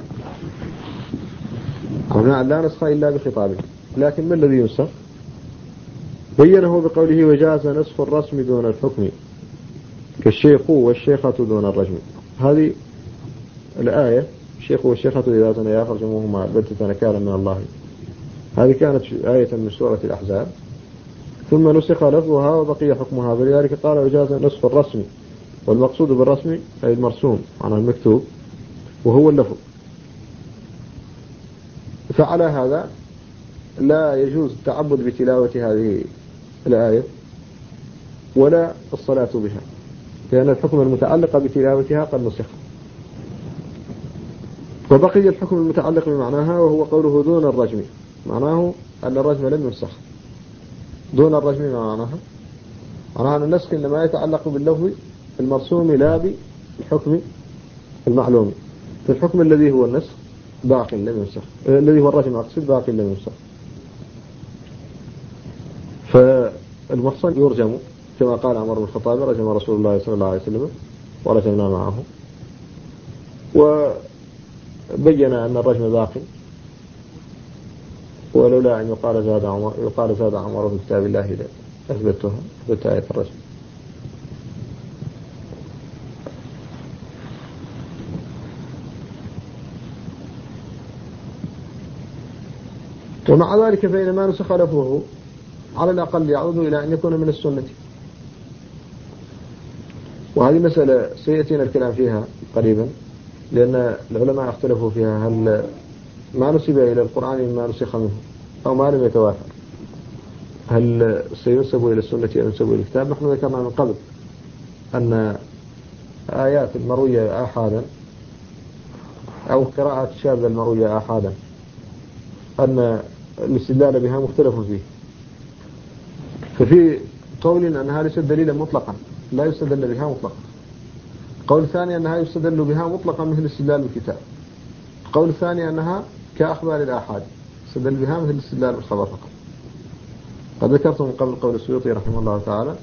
عرفنا أن لا نسخ إلا بخطابه، لكن ما الذي ينسخ؟ بينه بقوله وجاز نسخ الرسم دون الحكم كالشيخ والشيخة دون الرجم. هذه الآية الشيخ والشيخة إذا زنيا فرجموهما البتة نكالا من الله، هذه كانت آية من سورة الأحزاب، ثم نسخ لفظها وبقي حكمها، فلذلك قال وجاز نسخ الرسم، والمقصود بالرسم أي المرسوم عن المكتوب وهو اللفظ. فعلى هذا لا يجوز التعبد بتلاوة هذه الآية ولا الصلاة بها، لأن الحكم المتعلق بتلاوتها قد نسخ. وبقي الحكم المتعلق بمعناها وهو قوله دون الرجم، معناه أن الرجم لم ينسخ. دون الرجم معناها أن النسخ إنما يتعلق باللفظ المرسوم لا بالحكم المعلوم. فالحكم الذي هو النسخ باق لم ينسخ، الذي هو الرجم أقصد باق لم ينسخ. فالمحصن يرجم كما قال عمر بن الخطاب رجم رسول الله صلى الله عليه وسلم ورجمنا معه، وبين أن الرجم باق، ولولا أن يقال زاد عمر في كتاب الله أثبت آية الرجم. ومع ذلك فإن ما نسخ لفظه على الأقل يعود إلى أن يكون من السنة، وهذه مسألة سيأتينا الكلام فيها قريبا، لأن العلماء اختلفوا فيها هل ما نسب إلى القرآن مما نسخ منه أو ما لم يتوافر، هل سينسب إلى السنة أو ينسب إلى الكتاب. نحن ذكرنا من قبل أن آيات المروية آحادا أو قراءات الشاذة المروية آحادا أن الاستدلال بها مختلف فيه. ففي قول أنها ليست دليلا مطلقا لا يستدل بها مطلقا، قول ثاني أنها يستدل بها مطلقا مثل الاستدلال بالكتاب، قول الثاني أنها كأخبار الآحاد يستدل بها مثل الاستدلال بالخبر فقط. قد ذكرت من قبل قول السيوطي رحمه الله تعالى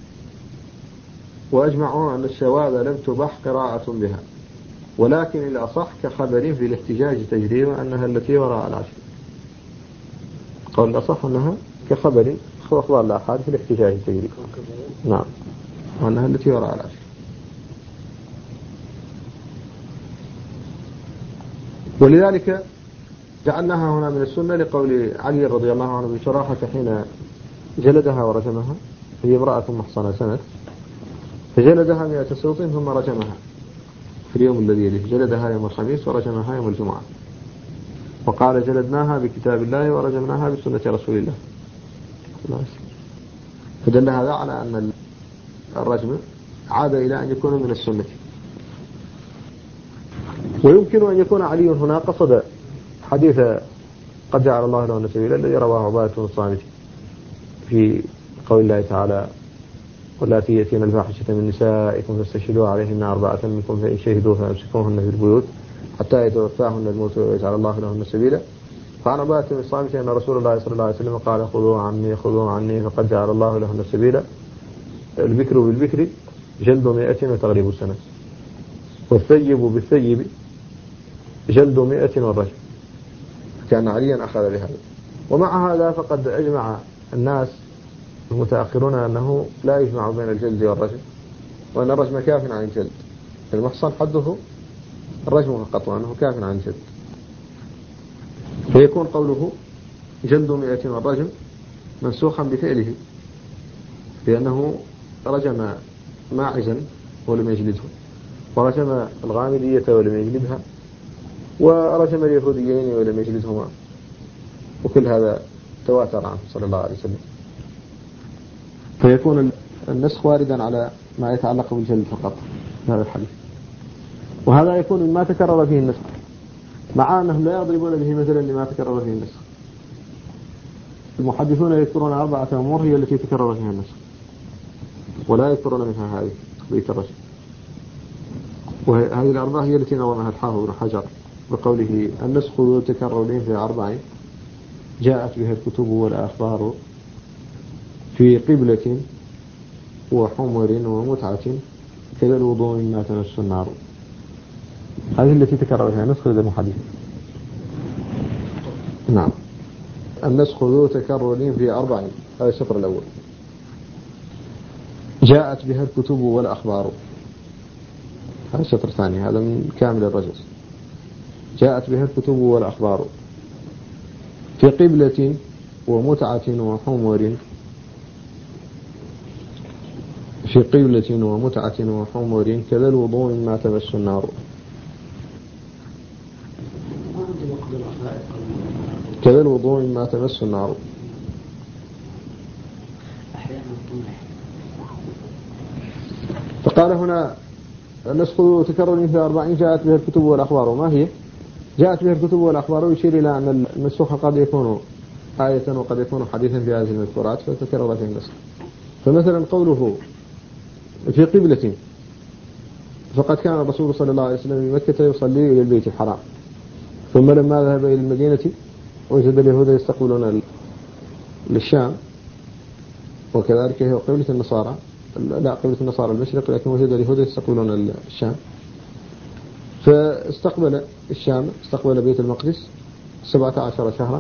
وأجمعوا أن الشواذ لم تبح قراءة بها، ولكن الأصح كخبر في الاحتجاج تجري وأنها التي وراء العشر. قول الأصح أنها كخبر أخبار الآحاد في الاحتجاج تجري، نعم، وأنها التي وراء العشر. ولذلك جعلناها هنا من السنة لقول علي رضي الله عنه بشراحة حين جلدها ورجمها، هي امرأة محصنة سنة، فجلدها 100 سوط ثم رجمها في اليوم الذي يليه، جلدها يوم الخميس ورجمها يوم الجمعة، وقال جلدناها بكتاب الله ورجمناها بسنة رسول الله. فدل هذا على أن الرجم عاد إلى أن يكون من السنة. ويمكن أن يكون علي هنا قصد حديث قد جعل الله له سبيلا الذي رواه عبادة بن الصامت في قول الله تعالى واللاتي يأتين الفاحشة من نسائكم فاستشهدوا عليهن 4 منكم فإن شهدوا فأمسكوهن في البيوت حتى يتوفاهن الموت ويجعل الله لهن سبيلا. فعن عبادة بن الصامت أن رسول الله صلى الله عليه وسلم قال خذوا عني فقد جعل الله لهن سبيلا. البكر بالبكر جلد 100 وتغريب سنة، والثيب بالثيب جلد 100 والرجم. كان عليا أخذ بهذا. ومع هذا فقد أجمع الناس المتأخرون أنه لا يجمع بين الجلد والرجم، وأن الرجم كاف عن الجلد. المحصن حده الرجم فقط، وأنه كاف عن الجلد. فيكون قوله جلد 100 والرجم منسوخا بفعله، لأنه رجم ماعزا ولم يجلده، ورجم الغامدية ولم يجلدها، ورجم اليهوديين ولم يجلدهما، وكل هذا تواتر عنه صلى الله عليه وسلم. فيكون النسخ واردا على ما يتعلق بالجلد فقط هذا الحديث. وهذا يكون مما تكرر فيه النسخ، مع أنهم لا يضربون به مثلا لما تكرر فيه النسخ. المحدثون يذكرون 4 أمور هي التي تكرر فيها النسخ، ولا يذكرون منها هذه تخبيث الرجل. وهذه ال4 هي التي نظمها الحافظ ابن حجر بقوله: النسخ ذو تكرر في 4 جاءت بها الكتب والأخبار في قبلة وحمر ومتعة كذا الوضوء مما تمس النار. هذه التي تكرر فيها نسخ لدى المحدث. نعم. النسخ ذو تكرر في 4، هذا الشطر الأول. جاءت بها الكتب والأخبار، هذا الشطر الثاني، هذا من كامل الرجز. جاءت بها الكتب والأخبار في قبلة ومتعة وحمر، في قبلة ومتعة وحمر كذا الوضوء مما تمس النار. كذا الوضوء مما تمس النار. فقال هنا: النسخ تكرر في 4 جاءت بها الكتب والأخبار. وما هي؟ جاءت بها الكتب والأخبار يشير إلى أن المنسوخ قد يكون آية وقد يكون حديثا في هذه المذكورات فتكرر في النسخ. فمثلا قوله في قبلة، فقد كان الرسول صلى الله عليه وسلم بمكة يصلي إلى البيت الحرام، ثم لما ذهب إلى المدينة وجد اليهود يستقبلون للشام، وكذلك هي قبلة النصارى، لا قبلة النصارى المشرق، لكن وجد اليهود يستقبلون الشام، فاستقبل الشام، استقبل بيت المقدس 17 شهرا.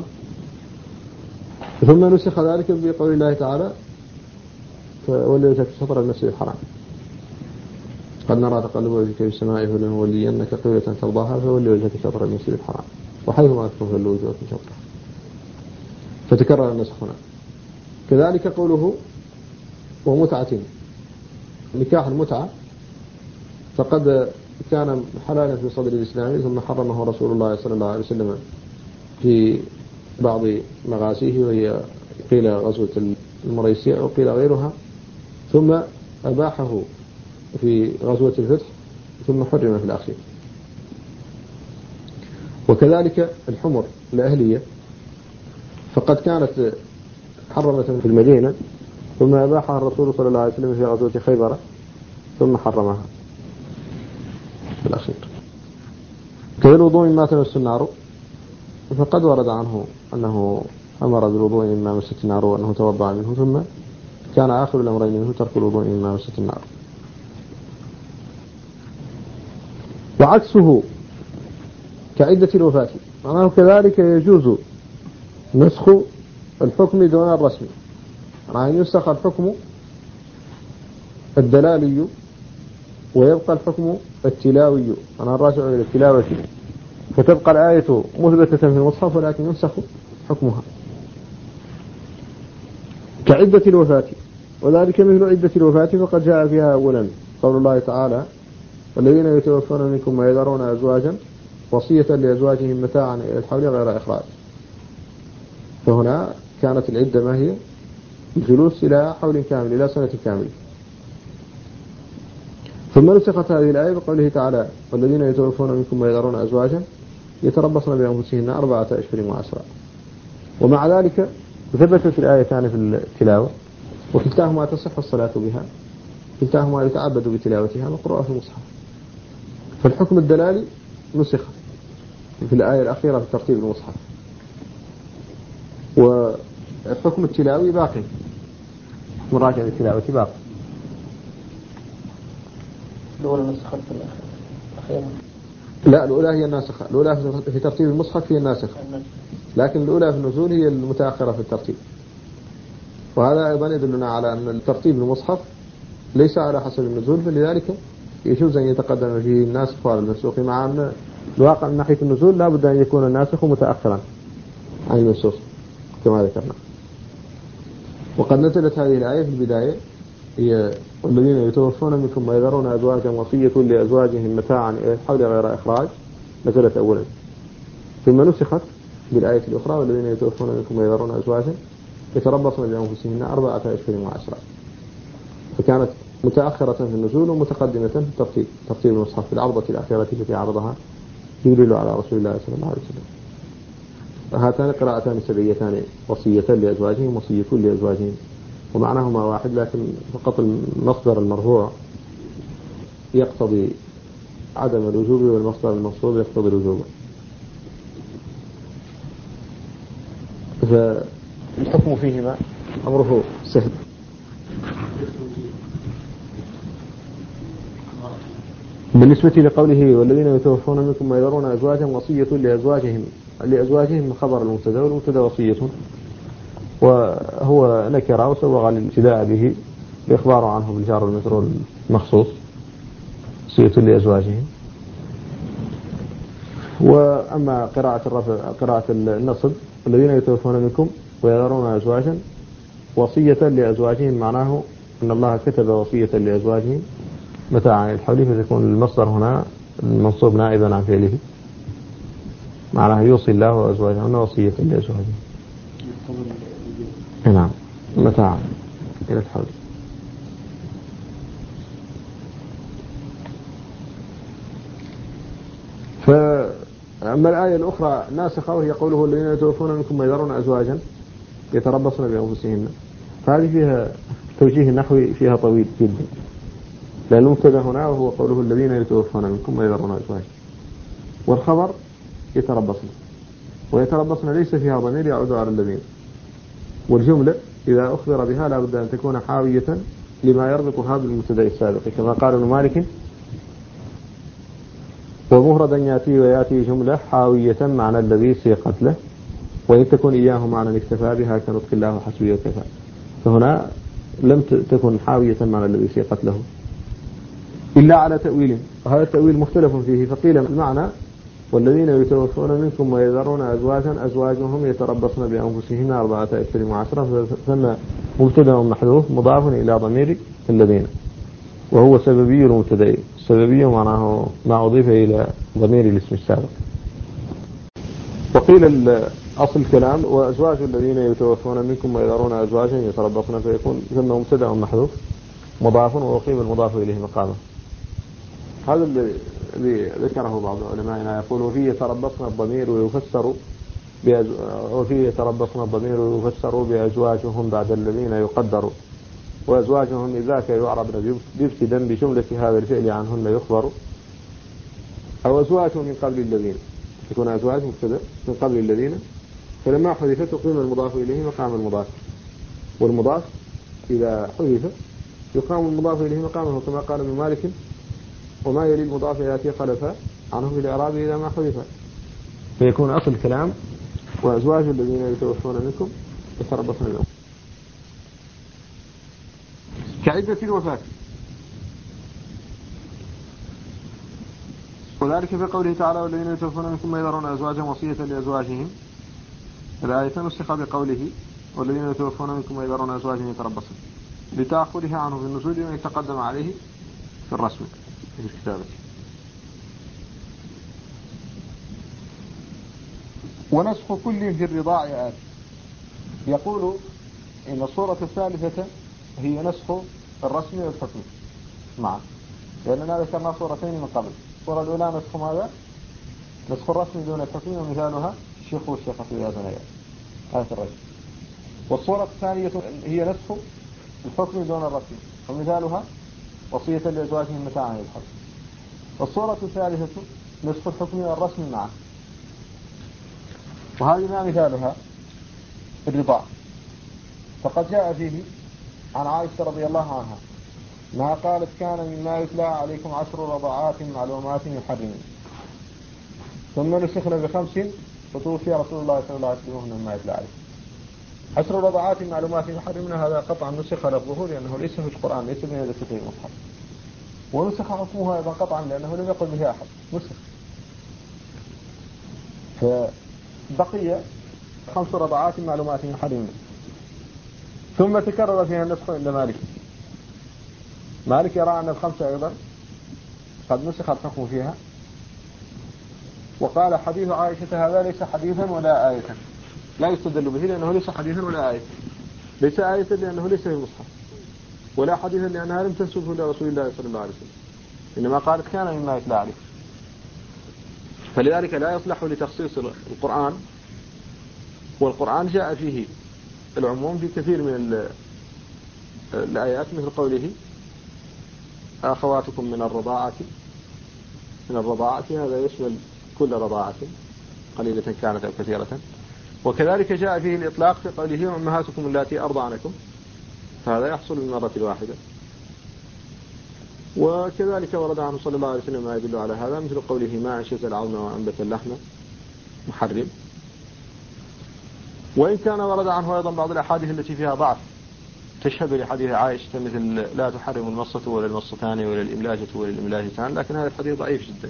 ثم نسخ ذلك بقول الله تعالى: فولي وجهك شطر المسجد الحرام قد نرى تقلب وجهك في السماء فلنولينك قبلة ترضاها فولي وجهك شطر المسجد الحرام وحيثما تكون فولوا وجوهكم شطره. فتكرر النسخ هنا. كذلك قوله: ومتعة، نكاح المتعة فقد كان حلالا في صدر الإسلام ثم حرمه رسول الله صلى الله عليه وسلم في بعض مغازيه، وهي قيل غزوة المريسيع وقيل غيرها، ثم أباحه في غزوة الفتح ثم حرم في الأخير. وكذلك الحمر الأهلية فقد كانت حرمة في المدينة ثم أباحها الرسول صلى الله عليه وسلم في غزوة خيبر ثم حرمها في الأخير. كذا الوضوء مما تمس النار، فقد ورد عنه أنه أمر بالوضوء مما مست النار وأنه توضأ منه، ثم كان آخر الأمرين منه ترك الوضوء مما مست النار. وعكسه كعدة الوفاة، معناه كذلك يجوز نسخ الحكم دون الرسم، يعني ينسخ الحكم الدلالي ويبقى الحكم التلاوي، أنا الراجع إلى التلاوة، فتبقى الآية مثبتة في المصحف ولكن ينسخ حكمها كعدة الوفاة. وذلك مثل عدة الوفاة فقد جاء فيها أولا قول الله تعالى: والذين يتوفون منكم ويذرون أزواجا وصية لأزواجهم متاعا إلى الحول غير إخراج. فهنا كانت العدة ما هي؟ الجلوس إلى حول كامل، إلى سنة كاملة. ثم نسخت هذه الآية بقوله تعالى: والذين يتوفون منكم ويذرون أزواجا يتربصن بأنفسهن 4 أشهر وعشرا. ومع ذلك ثبتت الآيتان في التلاوة، وكلتاهما تصح الصلاة بها، كلتاهما يتعبد بتلاوتها مقروءة في المصحف. فالحكم الدلالي نسخ في الآية الأخيرة في ترتيب المصحف، والحكم التلاوي باقي، مراجع التلاوة باقي. الأولى نسخت في الأخيرة. لا، الأولى هي الناسخة، الأولى في ترتيب المصحف هي الناسخة، لكن الأولى في النزول هي المتأخرة في الترتيب. وهذا أيضا يدلنا على أن الترتيب المصحف ليس على حسب النزول، فلذلك يجوز أن يتقدم فيه الناسخ على المنسوخ، مع أن الواقع من ناحية النزول لا بد أن يكون الناسخ متأخرا عن المنسوخ كما ذكرنا. وقد نزلت هذه الآية في البداية هي: والذين يتوفون منكم ويذرون أزواجا وصية لأزواجهم متاعا إلى الحول غير إخراج، نزلت أولا، ثم نسخت بالآية الأخرى: والذين يتوفون منكم ويذرون أزواجا يتربصن بأنفسهن 4 أشهر وعشرا. فكانت متأخرة في النزول ومتقدمة في الترتيب، ترتيب المصحف في العرضة الأخيرة التي عرضها جبريل على رسول الله صلى الله عليه وسلم. هاتان قراءتان سبعيتان، وصية لأزواجهم وصية لأزواجهم، ومعناهما واحد، لكن فقط المصدر المرفوع يقتضي عدم الوجوب والمصدر المنصوب يقتضي الوجوب. فالحكم فيهما أمره سهل. بالنسبة لقوله والذين يتوفون منكم ويذرون أزواجا وصية لأزواجهم خبر المبتدا، والمبتدا وصية، وهو نكر وسوغ للابتداء به بإخبار عنه بالجار والمجرور المخصوص وصية لأزواجهم. وأما قراءة النصب الذين يتوفون منكم ويذرون أزواجا وصية لأزواجهم، معناه أن الله كتب وصية لأزواجهم متاعا الحول، فتكون المصدر هنا المنصوب نائبا عن فعله، معناه يوصي الله أزواجهن وصية لأزواجهم. نعم، متاعا إلى الحول. فأما الآية الأخرى ناسخة وهي قوله الذين يتوفون منكم ويذرون أزواجا يتربصن بأنفسهن، فهذه فيها توجيه نحوي فيها طويل جدا، لأن المبتدا هنا وهو قوله الذين يتوفون منكم ويذرون أزواجا، والخبر ويتربصن ليس فيها ضمير يعود على الذين، والجملة إذا أخبر بها لا بد أن تكون حاوية لما يربطها بالمبتدا السابق، كما قال ابن مالك ومفردا يأتي جملة حاوية معنى الذي سيقت له، وإن تكن إياه معنى اكتفى بها كنطق الله حسبي وكفى، فهنا لم تكن حاوية معنى الذي سيقت له إلا على تأويل، وهذا التأويل مختلف فيه. فقيل المعنى والذين يتوفون منكم ويذرون أزواجهم يتربصن بأنفسهن 4 أشهر و10، ثم مبتدا محذوف مضاف إلى ضمير الذين، وهو سببي المبتدا، السببي معناه ما أضيف إلى ضمير الاسم السابق. وقيل أصل الكلام وأزواج الذين يتوفون منكم ويذرون أزواجا يتربصن، فيكون ثم مبتدا محذوف مضاف وأقيم المضاف إليه مقامه. هذا الذي ذكره بعض علمائنا، يقول وفيه يتربصن الضمير ويفسر بأزواجهم بعد الذين يقدروا، وأزواجهم إذاك يعربن بابتدا بجملة هذا الفعل عنهن يخبر، أو أزواج من قبل الذين، يكون أزواج مبتدا من قبل الذين، فلما حذفت تقيم المضاف إليه مقام المضاف، والمضاف إذا حذف يقام المضاف إليه مقامه، كما قال ابن مالك وما يلي المضاف يأتي خلفا عنه في الإعراب إذا ما حذف، فيكون أصل الكلام وأزواج الذين يتوفون منكم يتربصن بهم كعدة الوفاة، وذلك في قوله تعالى والذين يتوفون منكم ويذرون أزواجا وصية لأزواجهم، الآية نسخ بقوله والذين يتوفون منكم ويذرون أزواجا يتربصن، لتأخذها عنه في النزول وما يتقدم عليه في الرسم في الكتابة. ونسخ كل في الرضاع آت، يقول إن الصورة الثالثة هي نسخ الرسم والحكم معا، لأننا ذكرنا صورتين من قبل. الصورة الأولى نسخ ماذا؟ نسخ الرسم دون الحكم، ومثالها الشيخ والشيخة إذا زنيا، آية الرجم. والصورة الثانية هي نسخ الحكم دون الرسم، ومثالها وصية لأزواجهم متاعا للحكم. والصورة الثالثة نسخ الحكم والرسم معا، وهذه ما مثالها الرضاع، فقد جاء فيه عن عائشة رضي الله عنها ما قالت كان مما يتلى عليكم 10 رضعات معلومات يحرمون، ثم نسخنا ب5 فتوفي رسول الله صلى الله عليه وسلم مما يتلى عليه 10 رضعات معلومات يحرمون. هذا قطعا نسخ لفظه لأنه ليس في القرآن، ليس من هذا الكتاب المصحف، ونسخ حكمها أيضا قطعا لأنه لم يقل به أحد، نسخ. فبقي 5 رضعات معلومات يحرمون، ثم تكرر فيها النسخ عند مالك يرى أن ال5 أيضا قد نسخ الحكم فيها، وقال حديث عائشة هذا ليس حديثا ولا آية، لا يستدل به لأنه ليس حديثا ولا آية، ليس آية لأنه ليس في المصحف، ولا حديثا لأنها لم تنسبه لرسول الله صلى الله عليه وسلم، إنما قالت كان مما يتلى عليه. فلذلك لا يصلح لتخصيص القرآن، والقرآن جاء فيه العموم في كثير من الآيات، مثل قوله أخواتكم من الرضاعة، هذا يشمل كل رضاعة قليلة كانت أو كثيرة. وكذلك جاء فيه الإطلاق في قوله أمهاتكم اللاتي أرضعنكم، فهذا يحصل بالمرة الواحدة. وكذلك ورد عنه صلى الله عليه وسلم ما يدل على هذا، مثل قوله ما أنشز العون وأنبت اللحم محرم. وإن كان ورد عنه أيضا بعض الأحاديث التي فيها ضعف تشهد لحديث عائشة، مثل لا تحرم المصة ولا المصتان ولا الإملاجة ولا الإملاجتان، لكن هذا الحديث ضعيف جدا.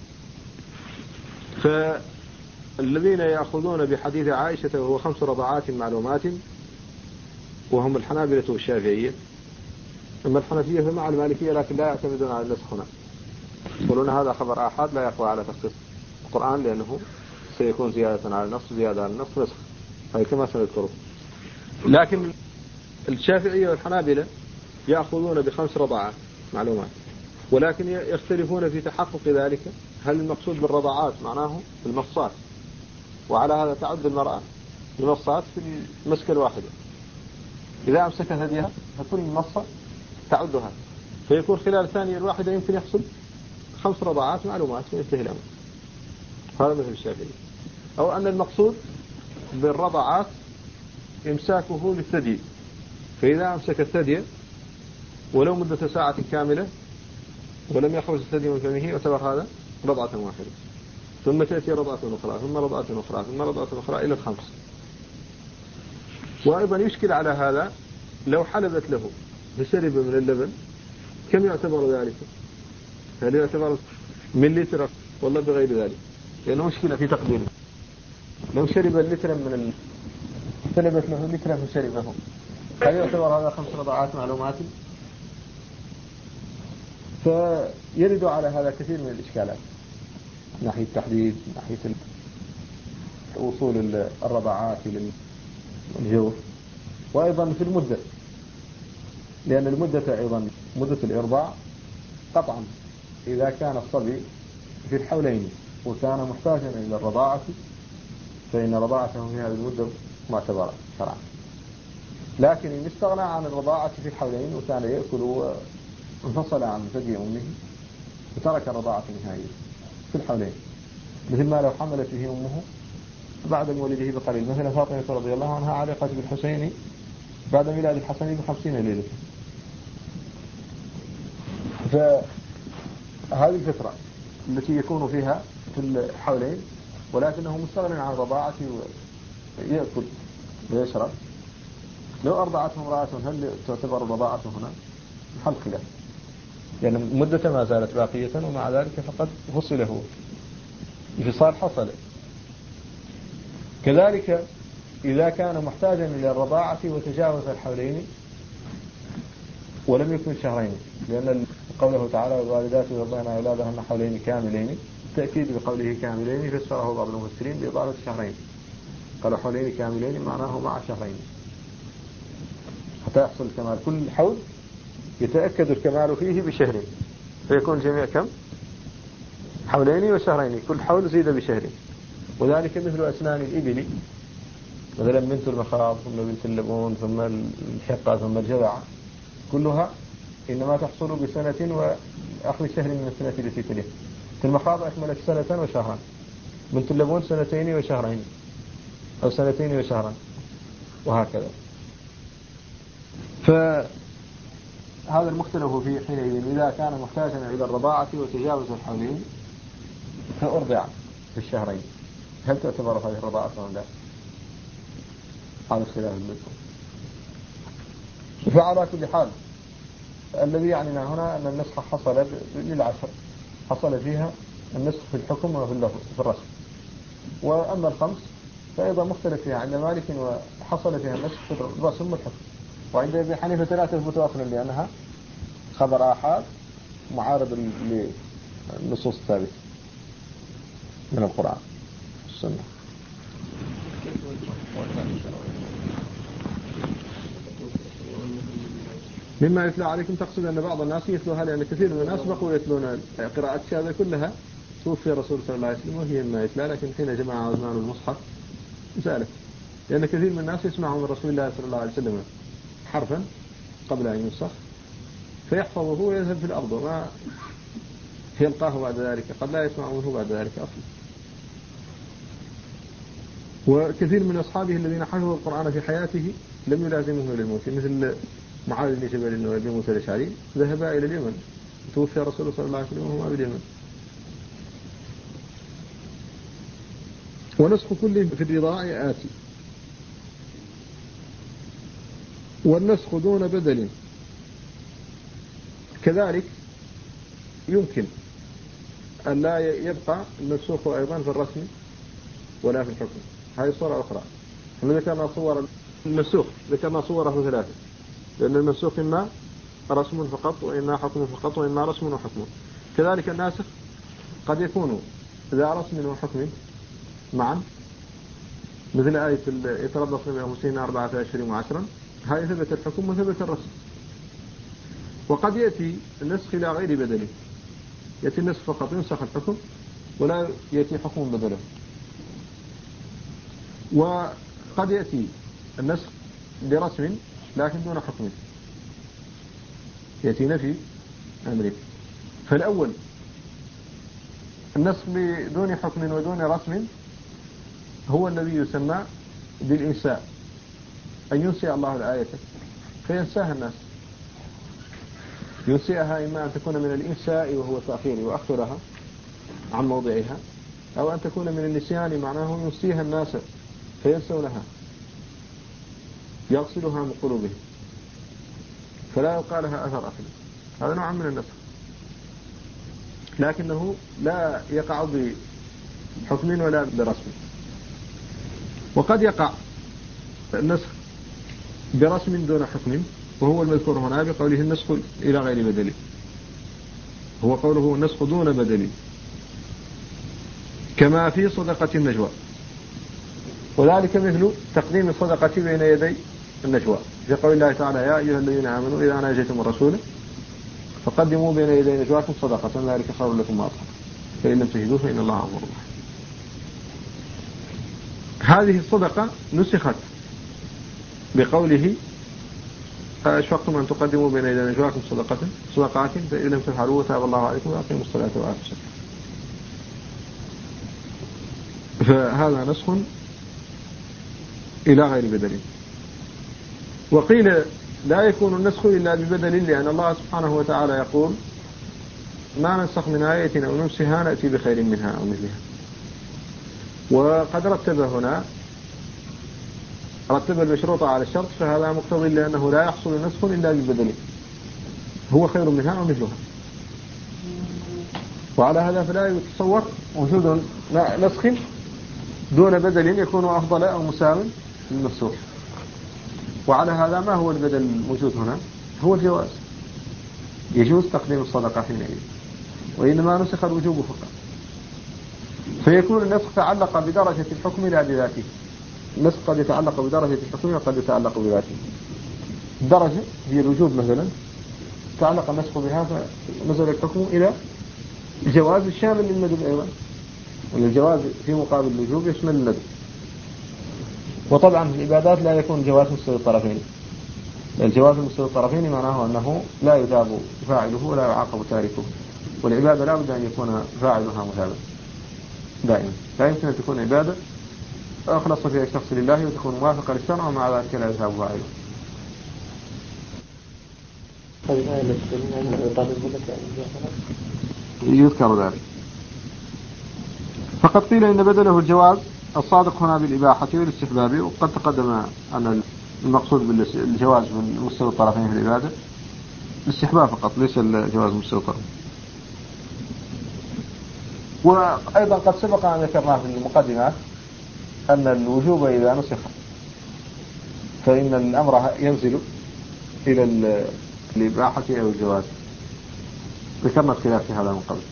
فالذين يأخذون بحديث عائشة وهو 5 رضعات معلومات وهم الحنابلة والشافعية. أما الحنفية فمع المالكية، لكن لا يعتمدون على النسخ هنا، يقولون هذا خبر آحاد لا يقوى على تخصيص القرآن، لأنه سيكون زيادة على النص، زيادة على النص نسخ، هذا كما سنذكره. لكن الشافعية والحنابلة يأخذون ب5 رضعات معلومات، ولكن يختلفون في تحقق ذلك. هل المقصود بالرضعات معناه المصات، وعلى هذا تعد المرأة المصات في المسكة الواحدة، إذا أمسك ثديها فكل مصة تعدها، فيكون خلال الثانية الواحدة يمكن يحصل 5 رضعات معلومات وينتهي الأمر. هذا مثل الشافعي. أو أن المقصود بالرضعات إمساكه للثدي، فإذا أمسك الثدي ولو مدة ساعة كاملة ولم يخرج الثدي من فمه يعتبر هذا رضعة واحدة، ثم تأتي رضعة أخرى، ثم رضعة أخرى، ثم رضعة أخرى إلى 5. وأيضا يشكل على هذا لو حلبت له فشرب من اللبن كم يعتبر ذلك؟ هل يعتبر من لتر والله بغير ذلك؟ لأنه مشكلة في تقديره. لو شرب اللتر من سلبت له لتر فشربه، هل يعتبر هذا 5 رضعات معلومات؟ فيرد على هذا كثير من الإشكالات، من ناحية التحديد، من ناحية وصول الرضعات للجوف، وأيضا في المدة، لأن المدة أيضا مدة الإرضاع قطعا إذا كان الصبي في الحولين وكان محتاجا إلى الرضاعة فإن رضاعته في هذه المدة معتبرة شرعا. لكن إن استغنى عن الرضاعة في الحولين وكان يأكل وانفصل عن ثدي أمه وترك الرضاعة نهائيا في الحولين، مثل ما لو حملت به أمه بعد مولده بقليل، مثل فاطمة رضي الله عنها علقت بالحسين بعد ميلاد الحسن ب50 ليلة. فهذه الفترة التي يكون فيها في الحولين ولكنه مستغنى عن الرضاعة ويأكل ويشرب، لو أرضعته امرأة هل تعتبر الرضاعة هنا؟ محل خلاف، لأن يعني مدة ما زالت باقية، ومع ذلك فقد فصله انفصال حصل. كذلك إذا كان محتاجا إلى الرضاعة وتجاوز الحولين ولم يكن شهرين، لأن قوله تعالى والوالدات يرضعن أولادهن حولين كاملين، تأكيد بقوله كاملين فسره بعض المفسرين بإضافة شهرين، قالوا حولين كاملين معناه مع شهرين حتى يحصل الكمال. كل حول يتأكد الكمال فيه بشهر، فيكون الجميع كم؟ حولين وشهرين، كل حول زيد بشهر. وذلك مثل أسنان الإبل، مثلا بنت المخاض ثم بنت اللبون ثم الحقة ثم الجذع، كلها إنما تحصل بسنة وأخذ شهر من السنة التي تليه. في المخاض أكملت 1 سنة وشهرا، بنت اللبون 2 وشهرين أو 2 وشهرا، وهكذا. فهذا المختلف فيه حينئذ إذا كان محتاجا إلى الرضاعة وتجاوز الحولين فأرضع في الشهرين، هل تعتبر هذه الرضاعة أم لا؟ هذا الخلاف المذكور. فعلى كل حال الذي يعنينا هنا أن النسخ حصل لل10، حصل فيها النسخ في الحكم وفي الرسم. وأما ال5 فأيضا مختلف فيها عند مالك، وحصل فيها النسخ في الرسم والحكم. وعند أبي حنيفة لا تثبت أصلا، لأنها خبر آحاد معارض للنصوص الثابتة من القرآن والسنة. مما يتلى عليكم تقصد أن بعض الناس يتلوها، لأن كثير من الناس بقوا يتلون قراءة الشهادة كلها توفي الرسول صلى الله عليه وسلم وهي مما يتلى، لكن حين جمع عثمان المصحف زالت، لأن كثير من الناس يسمعه من رسول الله صلى الله عليه وسلم حرفا قبل أن ينسخ فيحفظه ويذهب في الأرض وما يلقاه بعد ذلك، قد لا يسمع منه بعد ذلك أصلا. وكثير من أصحابه الذين حفظوا القرآن في حياته لم يلازمه للموت، مثل معاذ بن جبل وأبي موسى الأشعري ذهبا إلى اليمن، توفي رسول صلى الله عليه وسلم وهما باليمن. ونسخ كل في الرضاع آتي، والنسخ دون بدل كذلك يمكن أن لا يبقى المنسوخ أيضا في الرسم ولا في الحكم. هذه صورة أخرى. احنا ذكرنا صور المنسوخ، ذكرنا صوره ثلاثة، لأن المنسوخ إما رسم فقط وإما حكم فقط وإما رسم وحكم. كذلك الناسخ قد يكون ذا رسم وحكم معا، مثل آية يتربصن بأنفسهن 4 أشهر وعشرا، هذه ثبت الحكم وثبت الرسم. وقد يأتي النسخ إلى غير بدله، يأتي النسخ فقط ينسخ الحكم ولا يأتي حكم بدله. وقد يأتي النسخ برسم لكن دون حكم، يأتي نفي أمره. فالأول النسخ بدون حكم ودون رسم هو الذي يسمى بالإنساء، أن ينسي الله الآية فينساها الناس. ينسيها إما أن تكون من الإنساء وهو تأخير وأخرها عن موضعها، أو أن تكون من النسيان معناه ينسيها الناس فينسونها، يغسلها من قلوبهم فلا يلقى لها أثر أصلا. هذا نوع من النسخ، لكنه لا يقع بحكم ولا برسم. وقد يقع النسخ برسم دون حكم، وهو المذكور هنا بقوله النسخ إلى غير بدله، هو قوله النسخ دون بدله، كما في صدقة النجوى، وذلك مثل تقديم الصدقة بين يدي النجوى في قول الله تعالى يا أيها الذين آمنوا إذا ناجيتم الرسول فقدموا بين يدي نجواكم صدقة ذلك خير لكم وأطهر فإن لم تجدوه فإن الله غفور رحيم. هذه الصدقة نسخت بقوله أشفقتم أن تقدموا بين يدي نجواكم صدقات فإن لم تفعلوا وتاب الله عليكم وأقيموا الصلاة وآتوا الزكاة. فهذا نسخ إلى غير بدل. وقيل لا يكون النسخ إلا ببدل، لأن الله سبحانه وتعالى يقول ما ننسخ من آية أو ننسها نأتي بخير منها أو مثلها. وقد رتب المشروط على الشرط، فهذا مقتضي لأنه لا يحصل النسخ إلا ببدل هو خير منها أو مثلها. وعلى هذا فلا يتصور وجود نسخ دون بدل يكون أفضل أو مساوٍ للمنسوخ. وعلى هذا ما هو البدل الموجود هنا؟ هو الجواز، يجوز تقديم الصدقة حينئذ، وإنما نسخ الوجوب فقط. فيكون النسخ تعلق بدرجة الحكم لا بذاته. النسخ قد يتعلق بدرجة الحكم وقد يتعلق بذاته. الدرجة هي الوجوب مثلا، تعلق النسخ بها فنزل الحكم إلى الجواز الشامل للندب أيضا، والجواز في مقابل الوجوب يشمل الندب. وطبعا في العبادات لا يكون جواز مستوي الطرفين. الجواز مستوي الطرفين معناه أنه لا يثاب فاعله ولا يعاقب تاركه، والعبادة لا بد أن يكون فاعلها مثابا دائما. لا يمكن أن تكون عبادة أخلص فيها الشخص لله وتكون موافقة للشرع ومع ذلك لا يثاب فاعله. يذكر ذلك. فقد قيل إن بدله الجواز الصادق هنا بالإباحة والاستحباب، وقد تقدم أن المقصود بالجواز من مستوى الطرفين في العبادة الاستحباب فقط، ليس الجواز مستوى الطرفين. وأيضا قد سبق أن ذكرنا في المقدمات أن الوجوب إذا نسخ فإن الأمر ينزل إلى الإباحة أو الجواز، ذكرنا الخلاف في هذا من قبل،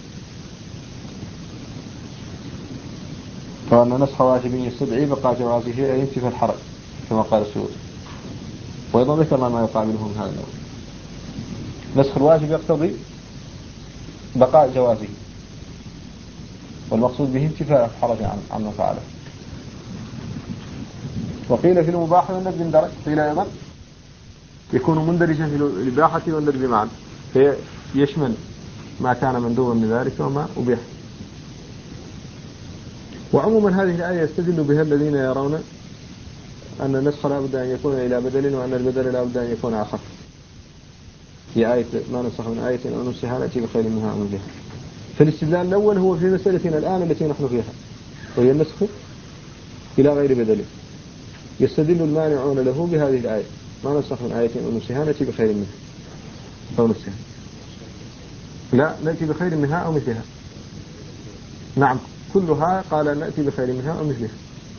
فأن نسخ واجب يستدعي بقى جوازه أي ينتفى الحرج كما قال السيوطي. وأيضا ذكرنا ما يقابله من هذا الأمر. نسخ الواجب يقتضي بقاء جوازه، والمقصود به انتفاء الحرج عن ما فعله. وقيل في المباح والندب اندرج، قيل أيضا يكون مندرجا في الإباحة والندب معا، فيشمل ما كان مندوبا من ذلك وما أبيح. وعموما هذه الآية يستدل بها الذين يرون أن النسخ لا بد أن يكون إلى بدل، وأن البدل لا بد أن يكون أخف. في آية ما نسخ من آية أو ننسها نأتي بخير منها أو مثلها. فالاستدلال الأول هو في مسألتنا الآن التي نحن فيها، وهي النسخ إلى غير بدل. يستدل المانعون له بهذه الآية: ما نسخ من آية أو ننسها نأتي بخير منها أو نفسها. لا، نأتي بخير منها أو مثلها. نعم، كلها قال نأتي بخير منها أو مثلها.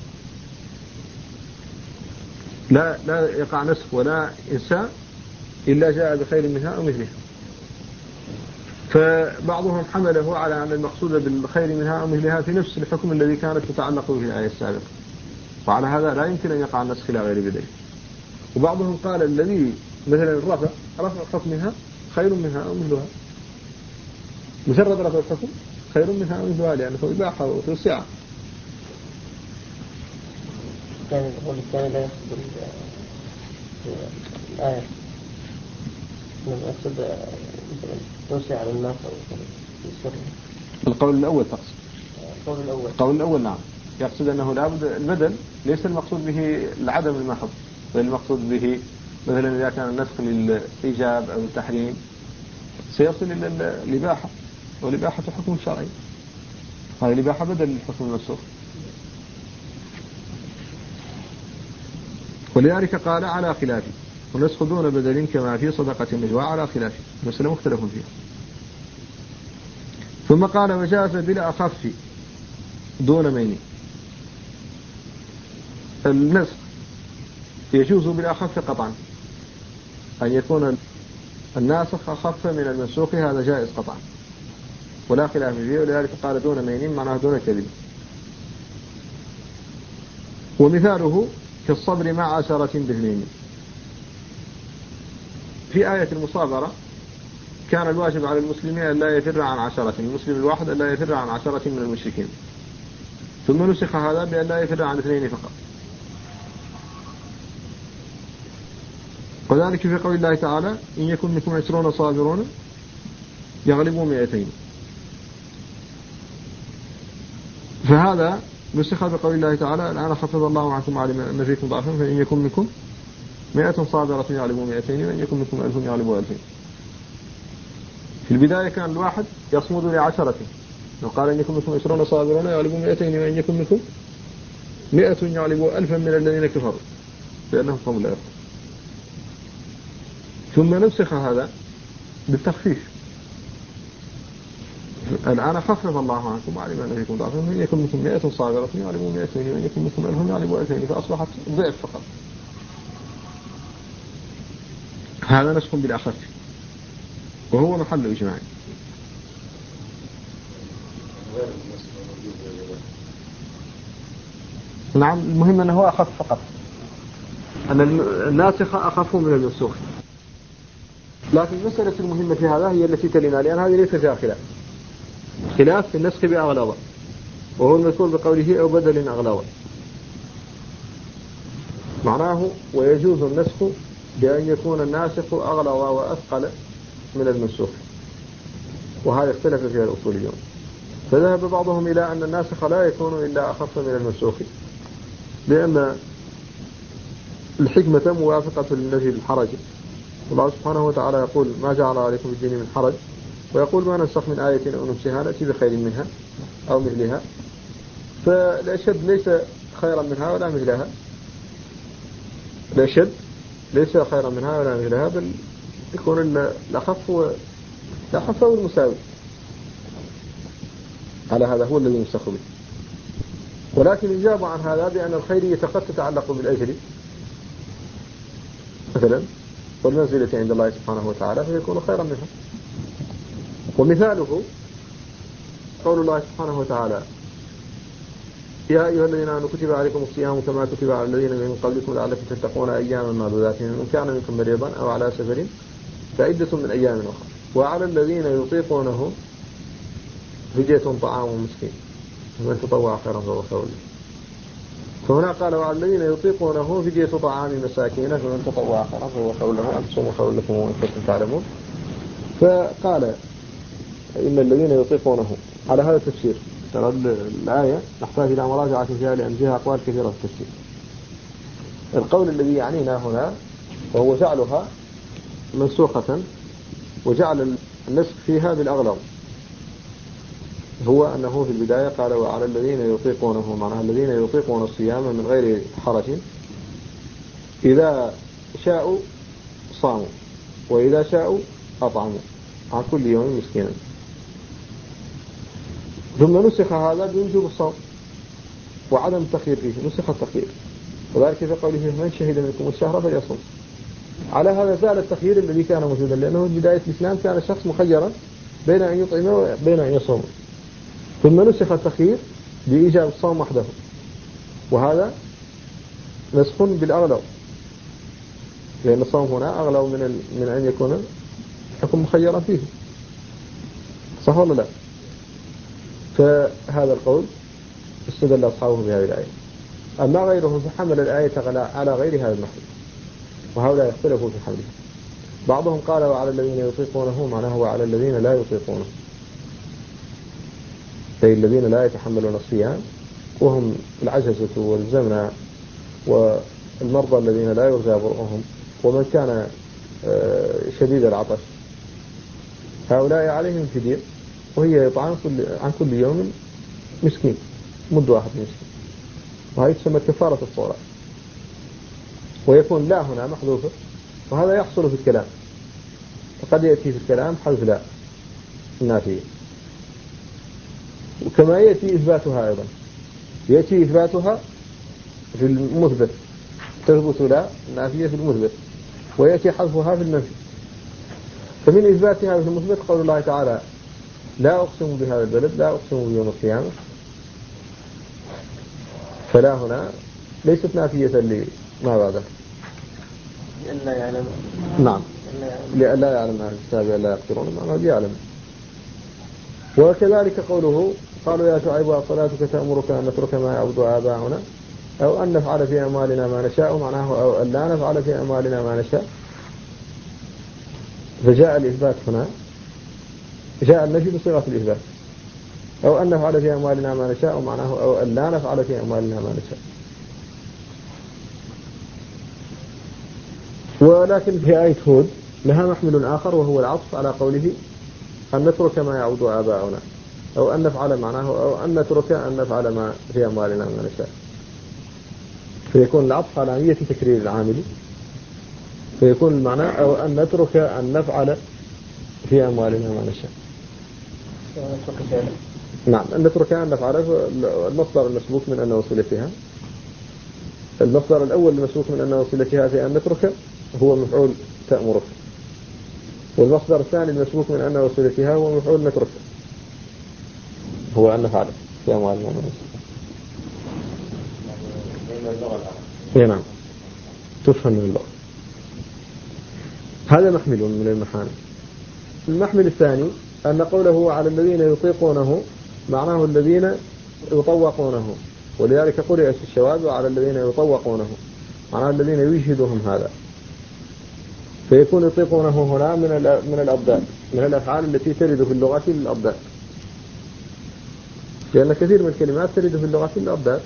لا يقع نسخ ولا إنساء إلا جاء بخير منها أو مثلها. فبعضهم حمله على أن المقصود بالخير منها أو مثلها في نفس الحكم الذي كانت تتعلق به الآية السابقة، وعلى هذا لا يمكن أن يقع النسخ إلى غير بدل. وبعضهم قال الذي مثلا رفع حكمها خير منها أو مثلها، مجرد رفع الحكم خير منها أو مثلها، لأنه إباحة وتوسعة. كان القول الثاني لا يقصد الآية، يقصد مثلا توسع للناس أو يسر. القول الأول تقصد؟ القول الأول نعم، يقصد أنه لابد البدل ليس المقصود به العدم المحض، بل المقصود به مثلا إذا كان النسخ للإيجاب أو التحريم سيصل إلى الإباحة، والإباحة حكم شرعي، هذه الإباحة بدل للحكم المنسوخ. ولذلك قال على خلافه، ونسخ دون بدل كما في صدقة النجوى على خلافه، مسألة مختلف فيها. ثم قال وجاز بلا أخف دون مين. النسخ يجوز بلا أخف قطعا، أن يكون الناسخ أخف من المنسوخ، هذا جائز قطعا ولا خلاف فيه. ولذلك قال دون مين معناه دون كذب. ومثاله كالصبر مع 10 بهلين. في آية المصابرة كان الواجب على المسلمين أن لا يفر عن 10، المسلم الواحد أن لا يفر عن 10 من المشركين، ثم نسخ هذا بأن لا يفر عن 2 فقط. وذلك في قول الله تعالى إن يكن منكم 20 صابرون يغلبوا 200. فهذا نسخ بقول الله تعالى الآن خفض الله عنكم وعلم أن فيكم ضعفا فإن يكن منكم 100 صابرة يغلبوا 200 وإن يكن منكم 1000 يغلبوا 2000. في البداية كان الواحد يصمد ل10، وقال إن يكن منكم 20 صابرون يغلبوا 200 وإن يكن منكم 100 يغلبوا 1000 من الذين كفروا لأنهم قوم لا يفقهون. ثم نسخ هذا بالتخفيف، الآن خفف الله عنكم وعلم أن فيكم ضعفا فإن يكن منكم 100 صابرة يغلبوا 200 وإن يكن منكم 1000 يغلبوا 2000، فأصبحت ضعف فقط. هذا نسخ بالأخف وهو محل إجماع. نعم، المهم أنه أخف فقط، أن الناسخ أخف من المنسوخ. لكن المسألة المهمة في هذا هي التي تلينا، لأن هذه ليس فيها خلاف في النسخ بأغلظ، وهو المذكور بقوله أو بدل أغلظ. معناه ويجوز النسخ بأن يكون الناسخ أغلظ وأثقل من المنسوخ، وهذا اختلف فيها الأصوليون. فذهب بعضهم إلى أن الناسخ لا يكون إلا أخف من المنسوخ، لأن الحكمة موافقة للنفي بالحرج. الله سبحانه وتعالى يقول ما جعل عليكم في الدين من حرج، ويقول ما ننسخ من آية أو ننسها نأتي بخير منها أو مثلها. فالأشد ليس خيرا منها ولا مثلها، الأشد ليس خيرا منها ولا مثلها، بل يكون الأخف والمساوي. على هذا هو الذي ينسخ به. ولكن يجاب عن هذا بأن الخيرية قد تتعلق بالأجر مثلا والمنزلة عند الله سبحانه وتعالى، فيكون خيرا منها. ومثاله قول الله سبحانه وتعالى يا أيها الذين آمنوا كتب عليكم الصيام كما كتب على الذين من قبلكم لعلكم تتقون أياما معدودات من كان منكم مريضا أو على سفر فعدة من أيام أخرى. وعلى الذين يطيقونه فدية طعام مسكين ومن تطوع خيرا فهو خير له. فهنا قال وعلى الذين يطيقونه فدية طعام مساكين فمن تطوع خيرا فهو خير له أن تصوموا خير لكم وإن كنتم تعلمون. فقال إن الذين يطيقونه على هذا التفسير. ترى الآية نحتاج إلى مراجعة فيها لأن فيها أقوال كثيرة في التفسير. القول الذي يعنينا هنا وهو جعلها منسوخة وجعل النسخ فيها بالأغلظ، هو أنه في البداية قال وعلى الذين يطيقونه، معنى الذين يطيقون الصيام من غير حرج إذا شاءوا صاموا وإذا شاءوا أطعموا عن كل يوم مسكينا. ثم نسخ هذا بوجوب الصوم وعدم التخيير فيه، نسخ التخيير، وذلك في قوله من شهد منكم الشهر فليصم. على هذا زال التخيير الذي كان موجودا، لأنه في بداية الإسلام كان الشخص مخيرا بين أن يطعم وبين أن يصوم. ثم نسخ التخيير بإيجاب الصوم وحده، وهذا نسخ بالأغلب، لأن الصوم هنا أغلب من أن يكون حكم مخيرا فيه، صح ولا لا؟ فهذا القول استدل أصحابه بهذه الآية. أما غيرهم فحمل الآية على غير هذا المحل، وهؤلاء يختلفوا في حملها. بعضهم قال وعلى الذين يطيقونه معناه وعلى الذين لا يطيقونه، أي الذين لا يتحملون الصيام وهم العجزة والزمنة والمرضى الذين لا يرجى برؤهم ومن كان شديد العطش، هؤلاء عليهم فدية وهي إطعام عن كل يوم مسكين، مد واحد مسكين، وهي تسمى كفارة الصغرى. ويكون لا هنا محذوفة، وهذا يحصل في الكلام، وقد يأتي في الكلام حذف لا النافية، وكما يأتي إثباتها أيضا، يأتي إثباتها في المثبت، تثبت لا النافية في المثبت، ويأتي حذفها في المنفي. فمن إثباتها في المثبت قول الله تعالى لا أقسم بهذا البلد، لا أقسم بيوم القيامة، فلا هنا ليست نافية لما بعدها، لئلا يعلم. نعم، لئلا يعلم أهل الكتاب لا يقدرون، معنى يعلم. وكذلك قوله قالوا يا شعيب أصلاتك تأمرك أن نترك ما يعبد آباؤنا أو أن نفعل في أموالنا ما نشاء، معناه أو أن لا نفعل في أموالنا ما نشاء. فجاء الإثبات هنا، جاء النفي بصيغة الإثبات، أو أن نفعل في أموالنا ما نشاء، معناه أو أن لا نفعل في أموالنا ما نشاء. ولكن في آية هود لها محمل آخر، وهو العطف على قوله أن نترك ما يعبد آباؤنا، أو أن نفعل معناه أو أن نترك أن نفعل ما في أموالنا ما نشاء، فيكون العطف على نية تكرير العامل، فيكون المعنى أو أن نترك أن نفعل في أموالنا ما نشاء. نعم، أن نترك أن نفعل. المصدر المسبوق من أن وصلتها، المصدر الأول المسبوق من أن وصلتها في أن نترك هو مفعول تأمرك، والمصدر الثاني المسبوق من أن وصلتها هو مفعول نترك، هو أن نفعل في أموالنا ما نشاء. نعم، تفهم من اللغة. هذا محمل من المحامل. المحمل الثاني أن قوله على الذين يطيقونه معناه الذين يطوقونه، ولذلك قرئت الشواذ على الذين يطوقونه، معناه الذين يجهدهم هذا، فيكون يطيقونه هنا من الأبدال، من الأفعال التي ترد في اللغة للأبدال، لأن كثير من الكلمات ترد في اللغة للأبدال،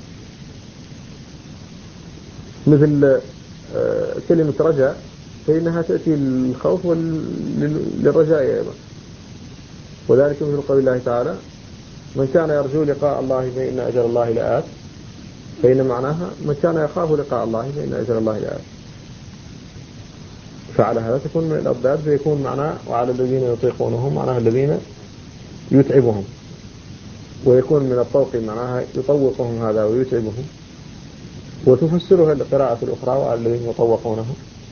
مثل كلمة رجاء فإنها تأتي للخوف للرجاء أيضا. وذلك مثل قول الله تعالى من كان يرجو لقاء الله فإن أجل الله لآت، فإن معناها من كان يخاف لقاء الله فإن أجل الله لآت. فعلى هذا تكون من الأبدال، فيكون معناه وعلى الذين يطيقونهم معناها الذين يتعبهم، ويكون من الطوق معناها يطوقهم هذا ويتعبهم، وتفسرها القراءة الأخرى وعلى الذين يطوقونه.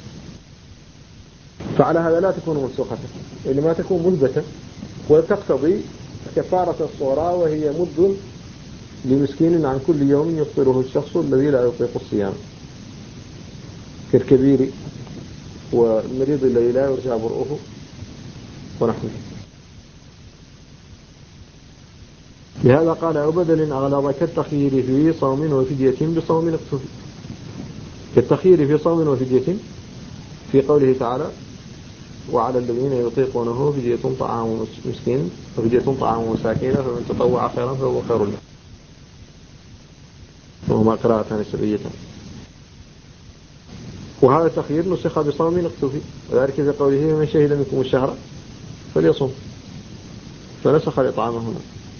فعلى هذا لا تكون منسوخة، إنما تكون مثبتة، وتقتضي كفارة الصغرى، وهي مد لمسكين عن كل يوم يفطره الشخص الذي لا يطيق الصيام، كالكبير والمريض الذي لا يرجى برؤه ونحوه. لهذا قال أو بدل أغلظ كالتخيير في صوم وفدية بصوم اقتفي، كالتخيير في صوم وفدية في قوله تعالى وعلى الذين يطيقونه فدية طعام مسكين وفدية طعام مساكين فمن تطوع خيرا فهو خير له، وهما قراءتان سبعيتان. وهذا التخيير نسخ بصوم اقتفي، وذلك في قوله من شهد منكم الشهر فليصم، فنسخ الإطعام هنا.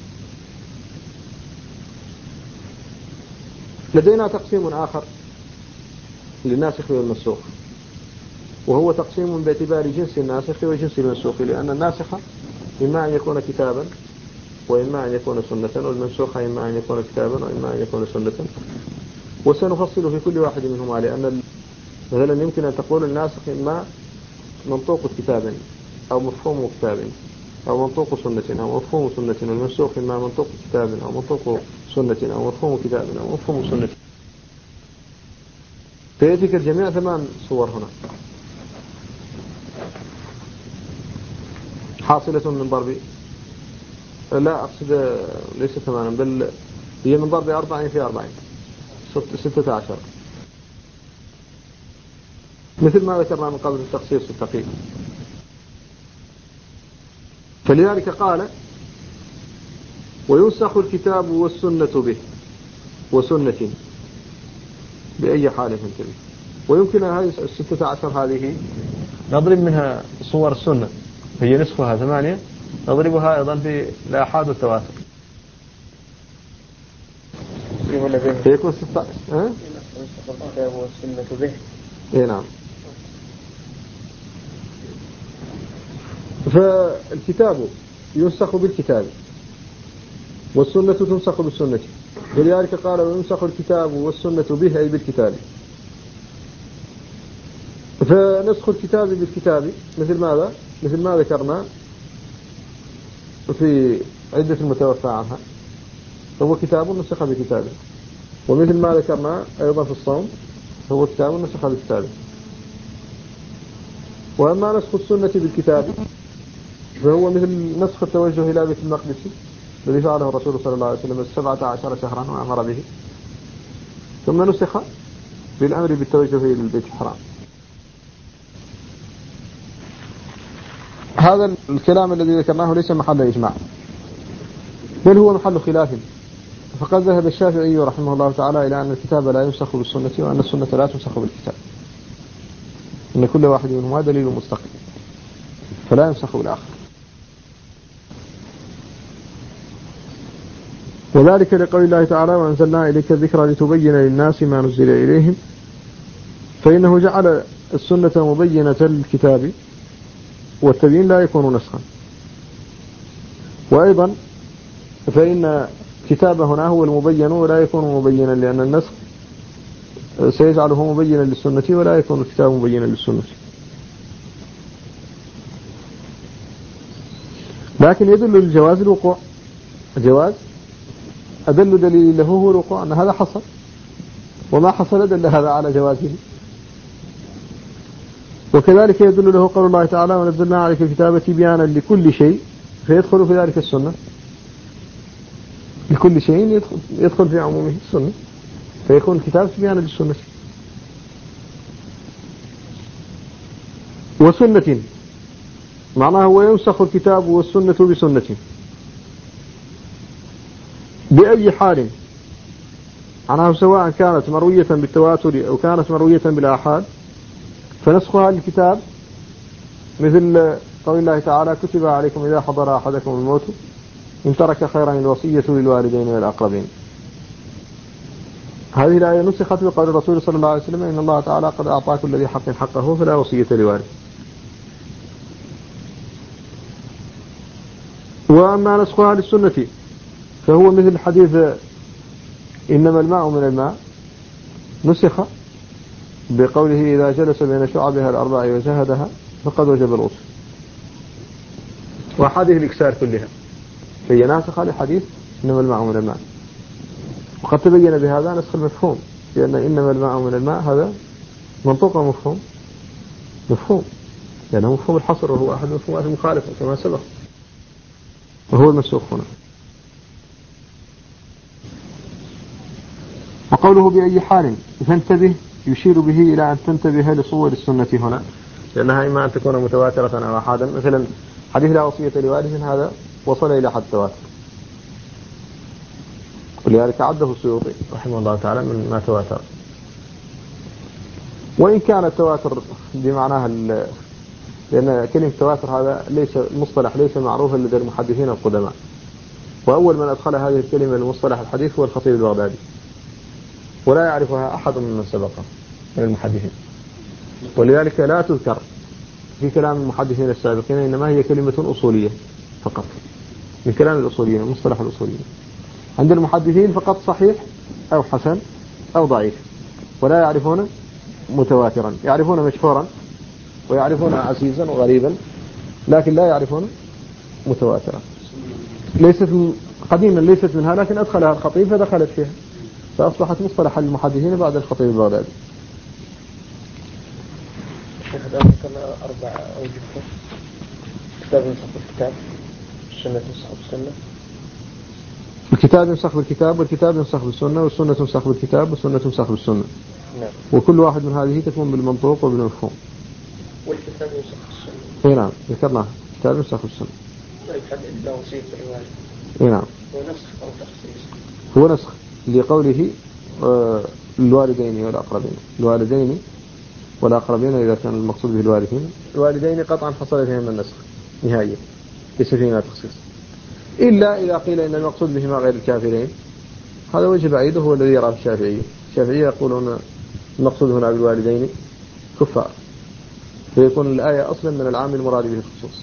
لدينا تقسيم آخر للناسخ والمنسوخ، وهو تقسيم باعتبار جنس الناسخ وجنس المنسوخ، لأن الناسخ إما أن يكون كتابا وإما أن يكون سنة، والمنسوخ إما أن يكون كتابا وإما أن يكون سنة. وسنفصل في كل واحد منهما، لأن مثلا يمكن أن تقول الناسخ إما منطوق كتاب أو مفهوم كتاب أو منطوق سنة أو مفهوم سنة، والمنسوخ إما منطوق كتاب أو منطوق سنة أو مفهوم كتاب أو مفهوم سنة. فيأتيك الجميع 8 صور هنا حاصلة من ضرب، لا أقصد ليس 8 بل هي من ضرب 40 في 40 16، مثل ما ذكرنا من قبل التخصيص والتقييد. فلذلك قال وينسخ الكتاب والسنة به وسنة بأي حال تنتبه. ويمكن هذه 16 هذه نضرب منها صور السنة، هي نسخها 8، نضربها أيضا في الآحاد والتواتر فيكون 16. الكتاب والسنة به. إيه نعم. فالكتاب ينسخ بالكتاب والسنة تنسخ بالسنة، ولذلك قال وينسخ الكتاب والسنة به أي بالكتاب. فنسخ الكتاب بالكتاب مثل ماذا؟ مثل ما ذكرنا في عدة المتوفى عنها، هو كتاب نسخ بكتابه، ومثل ما ذكرنا أيضا في الصوم هو كتاب نسخ بكتابه. وأما نسخ السنة بالكتاب فهو مثل نسخ التوجه إلى بيت المقدس الذي فعله الرسول صلى الله عليه وسلم 17 شهرا وأمر به، ثم نسخ بالأمر بالتوجه إلى البيت الحرام. هذا الكلام الذي ذكرناه ليس محل إجماع، بل هو محل خلاف. فقد ذهب الشافعي رحمه الله تعالى إلى أن الكتاب لا ينسخ بالسنة وأن السنة لا تنسخ بالكتاب، إن كل واحد منهما دليل مستقل فلا ينسخ بالآخر. وذلك لقول الله تعالى وأنزلنا إليك الذكر لتبين للناس ما نزل إليهم، فإنه جعل السنة مبينة للكتاب والتبيين لا يكون نسخا. وأيضا فإن كتاب هنا هو المبين ولا يكون مبينا، لأن النسخ سيجعله مبينا للسنة ولا يكون الكتاب مبينا للسنة. لكن يدل للجواز الوقوع، الجواز أدل دليل له هو الوقوع، أن هذا حصل، وما حصل دل هذا على جوازه. وكذلك يدل له قول الله تعالى ونزلنا عليك الكتاب تبيانا لكل شيء، فيدخل في ذلك السنة، لكل شيء يدخل في عمومه السنة، فيكون الكتاب تبيانا للسنة. وسنة معناه هو ينسخ الكتاب والسنة بسنة بأي حال، معناه سواء كانت مروية بالتواتر أو كانت مروية بالآحاد، فنسخها للكتاب مثل قول الله تعالى كتب عليكم إذا حضر أحدكم الموت إن ترك خيرا الوصية للوالدين والأقربين. هذه الآية نسخت بقول الرسول صلى الله عليه وسلم إن الله تعالى قد أعطى كل ذي حق حقه فلا وصية لوارث. وأما نسخها للسنة فهو مثل حديث إنما الماء من الماء، نسخ بقوله إذا جلس بين شعبها الأربع وجهدها فقد وجب الغسل، وحديث الإكسار كلها فهي ناسخة لحديث إنما الماء من الماء. وقد تبين بهذا نسخ المفهوم، لأن إنما الماء من الماء هذا منطوق مفهوم مفهوم، لأنه مفهوم الحصر وهو أحد مفهومات المخالفة كما سبق، وهو المسوق هنا. وقوله بأي حال فانتبه يشير به إلى أن تنتبه لصور السنة هنا، لأنها إما أن تكون متواترة أو أحادا. مثلا حديث لا وصية لوارث هذا وصل إلى حد التواتر، ولذلك عده السيوطي رحمه الله تعالى من ما تواتر. وإن كان التواتر بمعناها لأن كلمة تواتر هذا ليس مصطلح ليس معروفا لدى المحدثين القدماء، وأول من أدخل هذه الكلمة لمصطلح الحديث هو الخطيب البغدادي، ولا يعرفها أحد من سبقه من المحدثين، ولذلك لا تذكر في كلام المحدثين السابقين، إنما هي كلمة أصولية فقط من كلام الأصوليين، مصطلح الأصوليين. عند المحدثين فقط صحيح أو حسن أو ضعيف، ولا يعرفون متواترا، يعرفون مشهورا ويعرفون عزيزا وغريبا، لكن لا يعرفون متواترا. ليست قديما ليست منها، لكن أدخلها الخطيب فدخلت فيها، فأصبحت مصطلح المحدثين بعد الخطيب البغدادي. شيخ الآن ذكرنا 4 أوجه: كتاب ينسخ بالكتاب، السنة تنسخ بالسنة، الكتاب ينسخ بالكتاب، والكتاب ينسخ بالسنة، والسنة تنسخ بالكتاب، والسنة تنسخ بالسنة. نعم. وكل واحد من هذه تكون بالمنطوق وبالمفهوم. والكتاب ينسخ بالسنة. نعم ذكرناه، الكتاب ينسخ بالسنة. طيب حدد لا وصية الرواية. نعم. هو نسخ أو تخصيص؟ هو نسخ لقوله الوالدين والأقربين، الوالدين والأقربين إذا كان المقصود به الوارثين، الوالدين قطعا حصل فيهم النسخ نهائيا، ليس فيما تخصيص، إلا إذا قيل إن المقصود بهما غير الكافرين. هذا وجه بعيد هو الذي يراه الشافعية. الشافعية يقولون المقصود هنا بالوالدين كفار، فيكون الآية أصلا من العام المراد به الخصوص،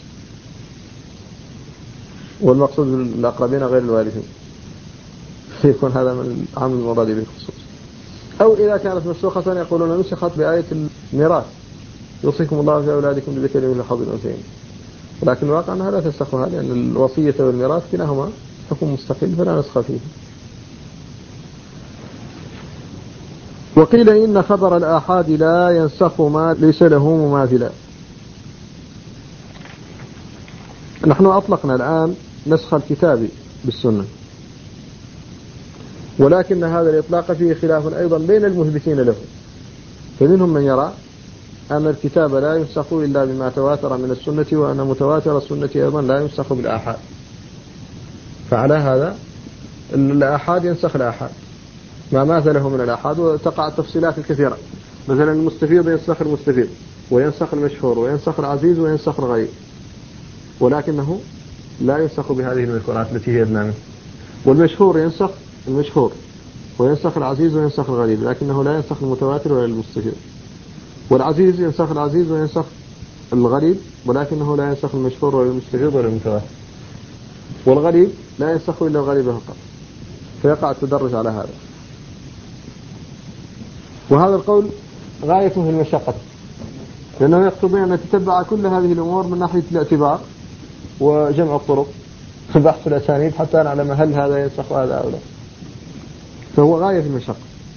والمقصود بالأقربين غير الوارثين، فيكون هذا من العام المراد به الخصوص. أو إذا كانت مسوخة يقولون نسخت بآية الميراث، يوصيكم الله في أولادكم بذكر مثل حظ الأنثيين، ولكن الواقع أنها لا تنسخها، لأن الوصية والميراث كلاهما حكم مستقل فلا نسخ فيه. وقيل إن خبر الآحاد لا ينسخ ما ليس له مماثلا. نحن أطلقنا الآن نسخ الكتاب بالسنة، ولكن هذا الإطلاق فيه خلاف أيضا بين المثبتين له، فمنهم من يرى أن الكتاب لا ينسخ إلا بما تواتر من السنة، وأن متواتر السنة أيضا لا ينسخ بالآحاد. فعلى هذا الآحاد ينسخ الآحاد ما ماثله من الآحاد، وتقع التفصيلات الكثيرة. مثلا المستفيض ينسخ المستفيض، وينسخ المشهور، وينسخ العزيز، وينسخ الغريب، ولكنه لا ينسخ بهذه المذكورات التي هي ابنانه. والمشهور ينسخ المشهور، وينسخ العزيز، وينسخ الغريب، لكنه لا ينسخ المتواتر ولا المستفيض. والعزيز ينسخ العزيز وينسخ الغريب، ولكنه لا ينسخ المشهور ولا المستفيض ولا المتواتر. والغريب لا ينسخ إلا الغريب فقط، فيقع التدرج على هذا. وهذا القول غايته في المشقة، لأنه يقتضي أن نتتبع كل هذه الأمور من ناحية الاعتبار وجمع الطرق في بحث الأسانيد حتى نعلم هل هذا ينسخ هذا أو لا، فهو غاية في المشقة.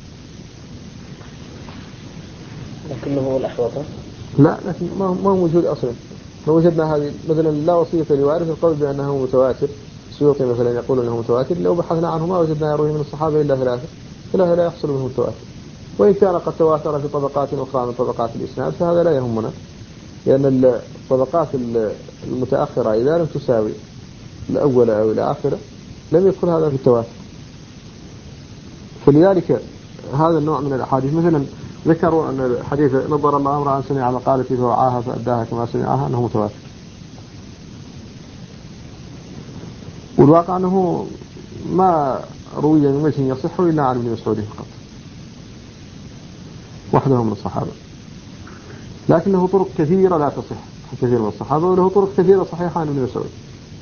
لكنه هو الأحوط. لا، لكن ما هو موجود أصلا. لو وجدنا هذه مثلا لا وصية لوارث القول بأنه متواتر، السيوطي مثلا يقول أنه متواتر، لو بحثنا عنه ما وجدنا يروي من الصحابة إلا 3، لا يحصل منه التواتر. وإن كان قد تواتر في طبقات أخرى من طبقات الإسناد فهذا لا يهمنا، لأن الطبقات المتأخرة إذا لم تساوي الأول أو الآخرة لم يدخل هذا في التواتر. فلذلك هذا النوع من الأحاديث مثلا ذكروا أن الحديث نظر الله امرأ سمع مقالتي فوعاها فأداها كما سمعها أنه متواتر، والواقع أنه ما روي من وجه يصح إلا عن ابن مسعود فقط وحده من الصحابة، لكنه طرق كثيرة لا تصح كثير من الصحابة، وله طرق كثيرة صحيحة عن ابن مسعود،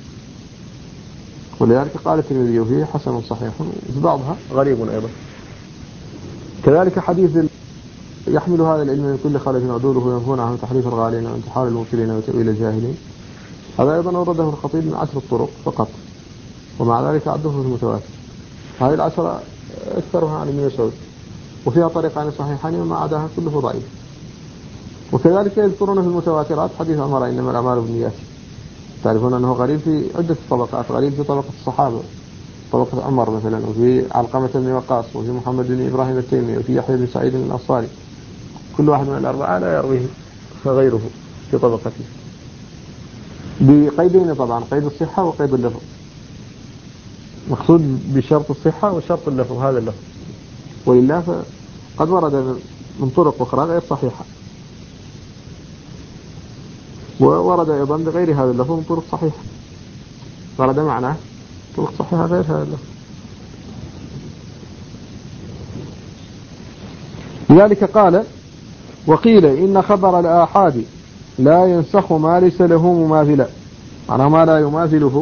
ولذلك قال الترمذي فيه حسن صحيح، في بعضها غريب أيضا. كذلك حديث يحمل هذا العلم من كل خالف عدوله وينفون عنه تحريف الغالين وانتحار المبتلين وتأويل الجاهلين، هذا أيضا ورده الخطيب من 10 طرق فقط، ومع ذلك عده في المتواتر. هذه 10 أكثرها عن ابن مسعود، وفيها طريق عن الصحيحين وما عداها كله ضعيف. وكذلك يذكرون في المتواترات حديث عمر إنما الأعمال بالنيات. تعرفون أنه غريب في عدة طبقات، غريب في طبقة الصحابة، طبقة عمر مثلا، وفي علقمة بن وقاص، وفي محمد بن إبراهيم التيمي، وفي يحيى بن سعيد الأنصاري. كل واحد من الأربعة لا يرويه غيره في طبقته، بقيدين طبعا، قيد الصحة وقيد اللفظ. مقصود بشرط الصحة وشرط اللفظ هذا اللفظ، وإلا فقد ورد من طرق أخرى غير صحيحة، وورد أيضا بغير هذا اللفظ من طرق صحيحة، ورد معناه طرق صحيحة غير هذا اللفظ. لذلك قال: وقيل إن خبر الآحاد لا ينسخ ما ليس له مماثلا، معناه ما لا يماثله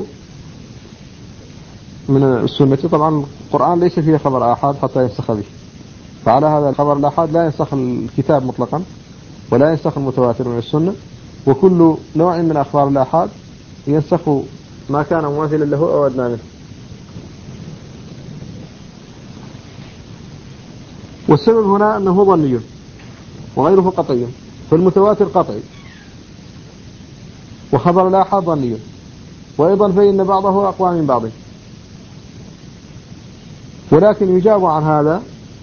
من السنة. طبعا القرآن ليس فيه خبر آحاد حتى ينسخ به، فعلى هذا الخبر الآحاد لا ينسخ الكتاب مطلقا، ولا ينسخ المتواتر من السنة، وكل نوع من أخبار الآحاد ينسخ ما كان مماثلا له أو أدنى منه. والسبب هنا أنه ظني وغيره قطعي، فالمتواتر قطعي وخبر الآحاد ظني، وأيضا فإن بعضه أقوى من بعض. ولكن يجاب عن هذا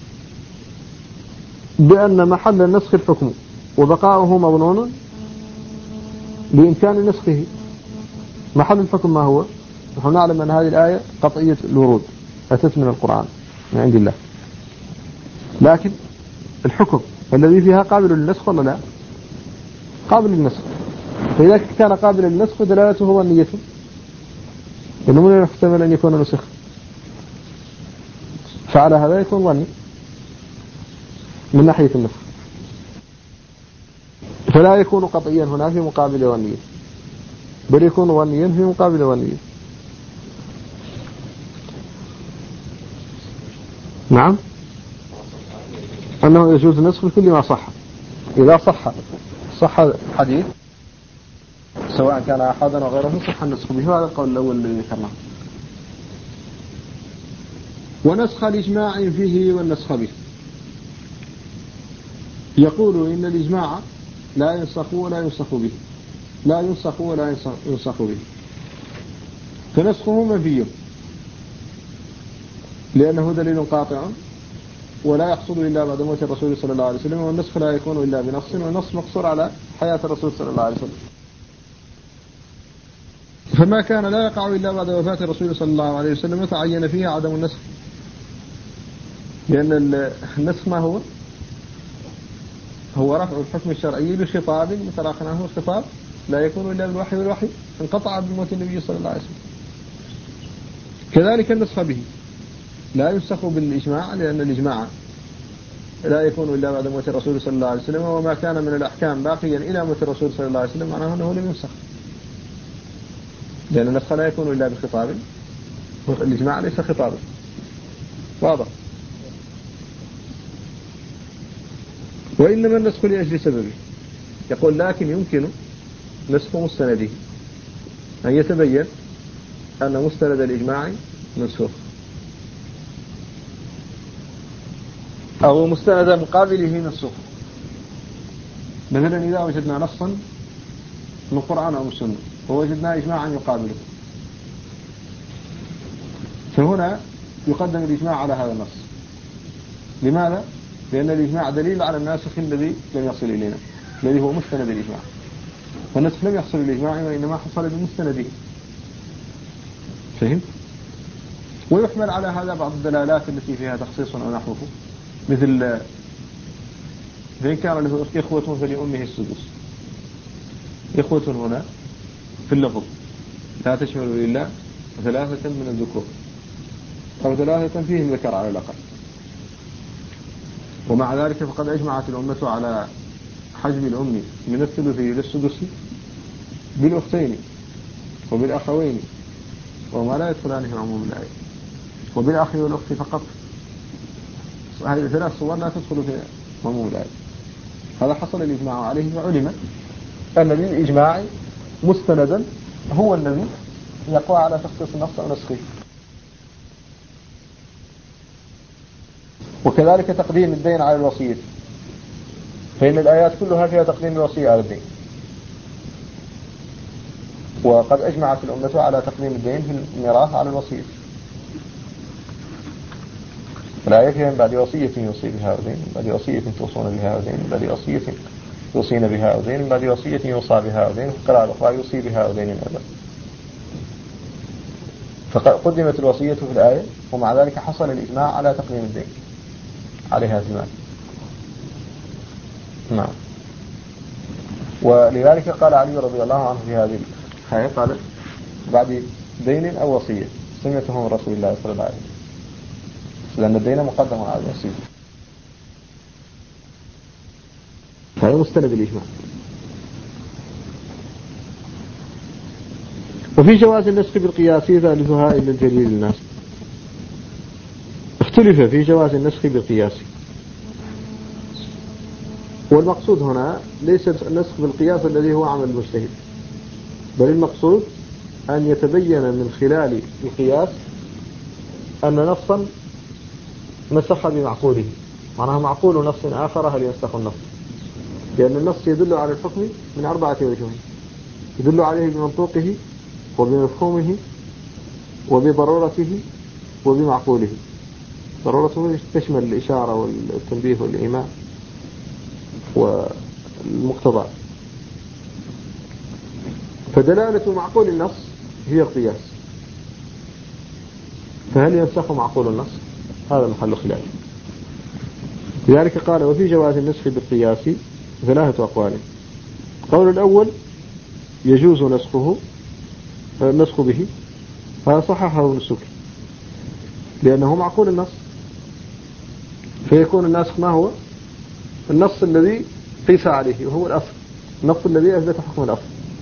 بأن محل النسخ الحكم، وبقاؤه مظنون بإمكان نسخه. محل الحكم ما هو؟ نحن نعلم أن هذه الآية قطعية الورود، أتت من القرآن من عند الله، لكن الحكم الذي فيها قابل للنسخ ولا لا؟ قابل للنسخ. فإذا كان قابل للنسخ دلالته ظنية، إنه من يحتمل أن يكون نسخ، فعلى هذا يكون ظني من ناحية النسخ، فلا يكون قطعيا هنا في مقابل ظنية، بل يكون ظنيا في مقابل ظنية. نعم، أنه يجوز النسخ لكل ما صح. إذا صح الحديث سواء كان أحدا أو غيره صح النسخ به، هذا القول الأول الذي ذكرناه. ونسخ الإجماع فيه والنسخ به، يقول إن الإجماع لا ينسخ ولا ينسخ به، لا ينسخ ولا ينسخ به، فنسخه منفي لأنه دليل قاطع ولا يحصل إلا بعد موت الرسول صلى الله عليه وسلم، والنسخ لا يكون إلا بنص، والنص مقصور على حياة الرسول صلى الله عليه وسلم. فما كان لا يقع إلا بعد وفاة الرسول صلى الله عليه وسلم تعين فيه عدم النسخ، لأن النسخ ما هو رفع الحكم الشرعي بخطاب متراخنه الخطاب لا يكون إلا بالوحي، والوحي انقطع بموت النبي صلى الله عليه وسلم. كذلك النسخ به لا ينسخ بالإجماع، لأن الإجماع لا يكون إلا بعد موت الرسول صلى الله عليه وسلم، وما كان من الأحكام باقيا إلى موت الرسول صلى الله عليه وسلم معناه أنه لم ينسخ، لأن النسخ لا يكون إلا بخطاب، والإجماع ليس خطابا. واضح؟ وإنما النسخ لأجل سببه. يقول لكن يمكن نسخ مستنده، أن يتبين أن مستند الإجماع منسوخ، أو مستند مقابله منسوخ. مثلا إذا وجدنا نصا من القرآن أو السنة ووجدنا إجماعا يقابله، فهنا يقدم الإجماع على هذا النص. لماذا؟ لأن الإجماع دليل على الناسخ الذي لم يصل إلينا، الذي هو مستند الإجماع، والنسخ لم يحصل الإجماع وإنما حصل بمستنده. فهم؟ ويحمل على هذا بعض الدلالات التي فيها تخصيص أو نحوه، مثل فإن كان له إخوة فلأمه السدس. إخوة هنا في اللفظ لا تشمل إلا ثلاثة من الذكور، أو ثلاثة فيهم ذكر على الأقل، ومع ذلك فقد أجمعت الأمة على حجم الأم من الثلث إلى السدس بالأختين وبالأخوين، وما لا يدخلان في عموم الآية، وبالأخ والأخت فقط. هذه الثلاث صور لا تدخل في عموم الآية. هذا حصل الإجماع عليه، وعلم أن للإجماع مستندا هو الذي يقوى على تخصيص النص أو نسخه. وكذلك تقديم الدين على الوصية، فإن الآيات كلها فيها تقديم الوصية على الدين، وقد أجمعت الأمة على تقديم الدين في الميراث على الوصية. الآية فيها من بعد وصية يوصي بها أو دين، من بعد وصية توصون بها أو دين، من بعد وصية يوصين بها أو دين، من بعد وصية يوصى بها أو دين، في القراءة الأخرى يوصي بها أو دين أبدا. فقدمت الوصية في الآية، ومع ذلك حصل الإجماع على تقديم الدين عليها في المال. نعم. ولذلك قال علي رضي الله عنه في هذه الآية قال بعد دين أو وصية سمعته من رسول الله صلى الله عليه وسلم، لأن الدين مقدم على الوصية، هذا مستند الإجماع. وفي جواز النسخ بالقياس ثالثها إلا الجليل الناس. اختلف في جواز النسخ بالقياس، والمقصود هنا ليس النسخ بالقياس الذي هو عمل المجتهد، بل المقصود أن يتبين من خلال القياس أن نصا نسخ بمعقوله، معناها معقول نص آخر هل ينسخ النص، لأن النص يدل على الحكم من 4 وجوه: يدل عليه بمنطوقه وبمفهومه وبضرورته وبمعقوله. ضرورته تشمل الإشارة والتنبيه والإيماء والمقتضى. فدلالة معقول النص هي القياس، فهل ينسخ معقول النص؟ هذا محل خلاف. لذلك قال وفي جواز النسخ بالقياس 3 أقوال. القول الأول يجوز النسخ به، هذا صححه ابن السكي لأنه معقول النص، فيكون الناسخ ما هو؟ النص الذي قيس عليه وهو الأصل، النص الذي أثبت حكم الأصل.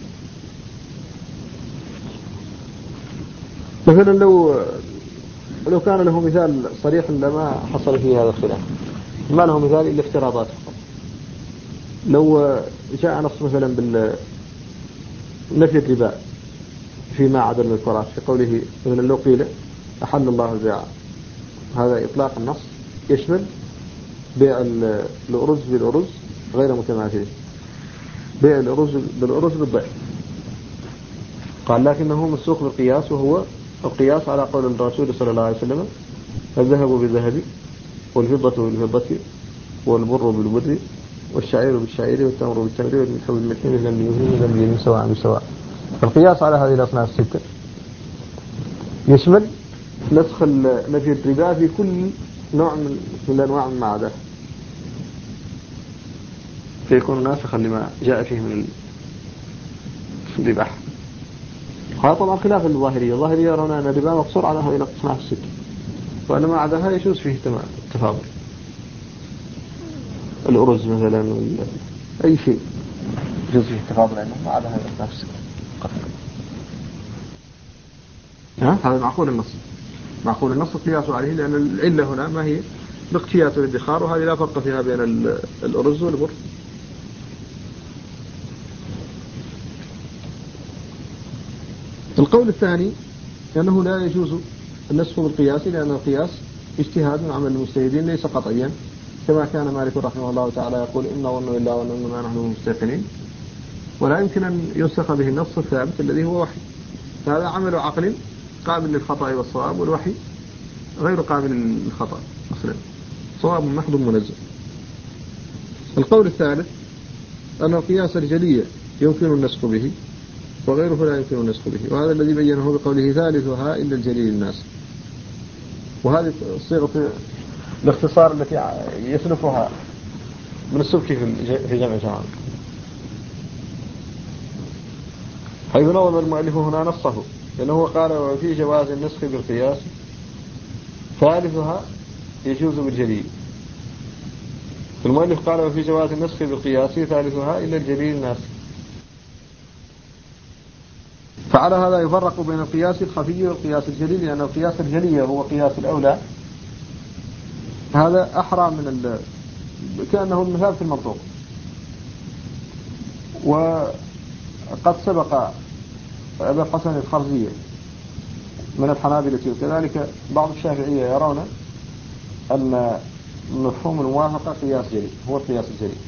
مثلا لو كان له مثال صريح لما حصل فيه هذا الخلاف، ما له مثال إلا افتراضات فقط. لو جاء نص مثلا بالنفي الربا فيما عدا المذكورات في قوله مثلا لو قيل أحل الله البيع، هذا إطلاق النص يشمل بيع الأرز بالأرز غير متماثلين، بيع الأرز بالأرز بالضعف. قال لكنه مسوق بالقياس، وهو القياس على قول الرسول صلى الله عليه وسلم الذهب بالذهب والفضة بالفضة والبر بالبر والشعير بالشعير والتمر بالتمر والملح بالملح مثلا بمثل سواء بسواء. القياس على هذه الأصناف 6 يشمل نسخ نفي الربا في كل نوع من الأنواع ما عداه، فيكون ناسخا لما جاء فيه من الربا. هذا طبعا خلاف الظاهرية. الظاهرية يرون أن الربا مقصور على هذه الأصناف 6، وأن ما عداها يجوز فيه التفاضل، الأرز مثلا أي شيء يجوز فيه التفاضل، لأنه ما عدا هذه الأصناف 6. هذا معقول النص، معقول النص القياس عليه، لأن العلة هنا ما هي باقتياس الادخار، وهذه لا فرق فيها بين الأرز والبر. القول الثاني أنه لا يجوز النسخ بالقياس، لأن القياس اجتهاد من عمل المجتهدين ليس قطعيا، كما كان مالك رحمه الله تعالى يقول إن ظن إلا ظن ما نحن مستيقنين، ولا يمكن أن ينسخ به النص الثابت الذي هو وحي. هذا عمل عقل قابل للخطأ والصواب، والوحي غير قابل للخطأ أصلا، صواب محض منزل. القول الثالث أن القياس الجلي يمكن النسخ به، وغيره لا يمكن النسخ به، وهذا الذي بينه بقوله ثالثها إلا الجليل الناس. وهذه صيغة الاختصار التي يسلفها من السبكي في جمع جمال، حيث نظم المؤلف هنا نصه، لأنه قال وفي جواز النسخ بالقياس ثالثها يجوز بالجليل. المؤلف قال وفي جواز النسخ بالقياس ثالثها إلا الجليل الناس. فعلى هذا يفرق بين القياس الخفي والقياس الجلي، لأن القياس الجلي هو قياس الأولى، هذا أحرى من كأنه المثال في المنطوق. وقد سبق أبا الحسن الخرزية من الحنابلة، وكذلك بعض الشافعية يرون أن مفهوم الموافقة قياس جلي، هو القياس الجلي.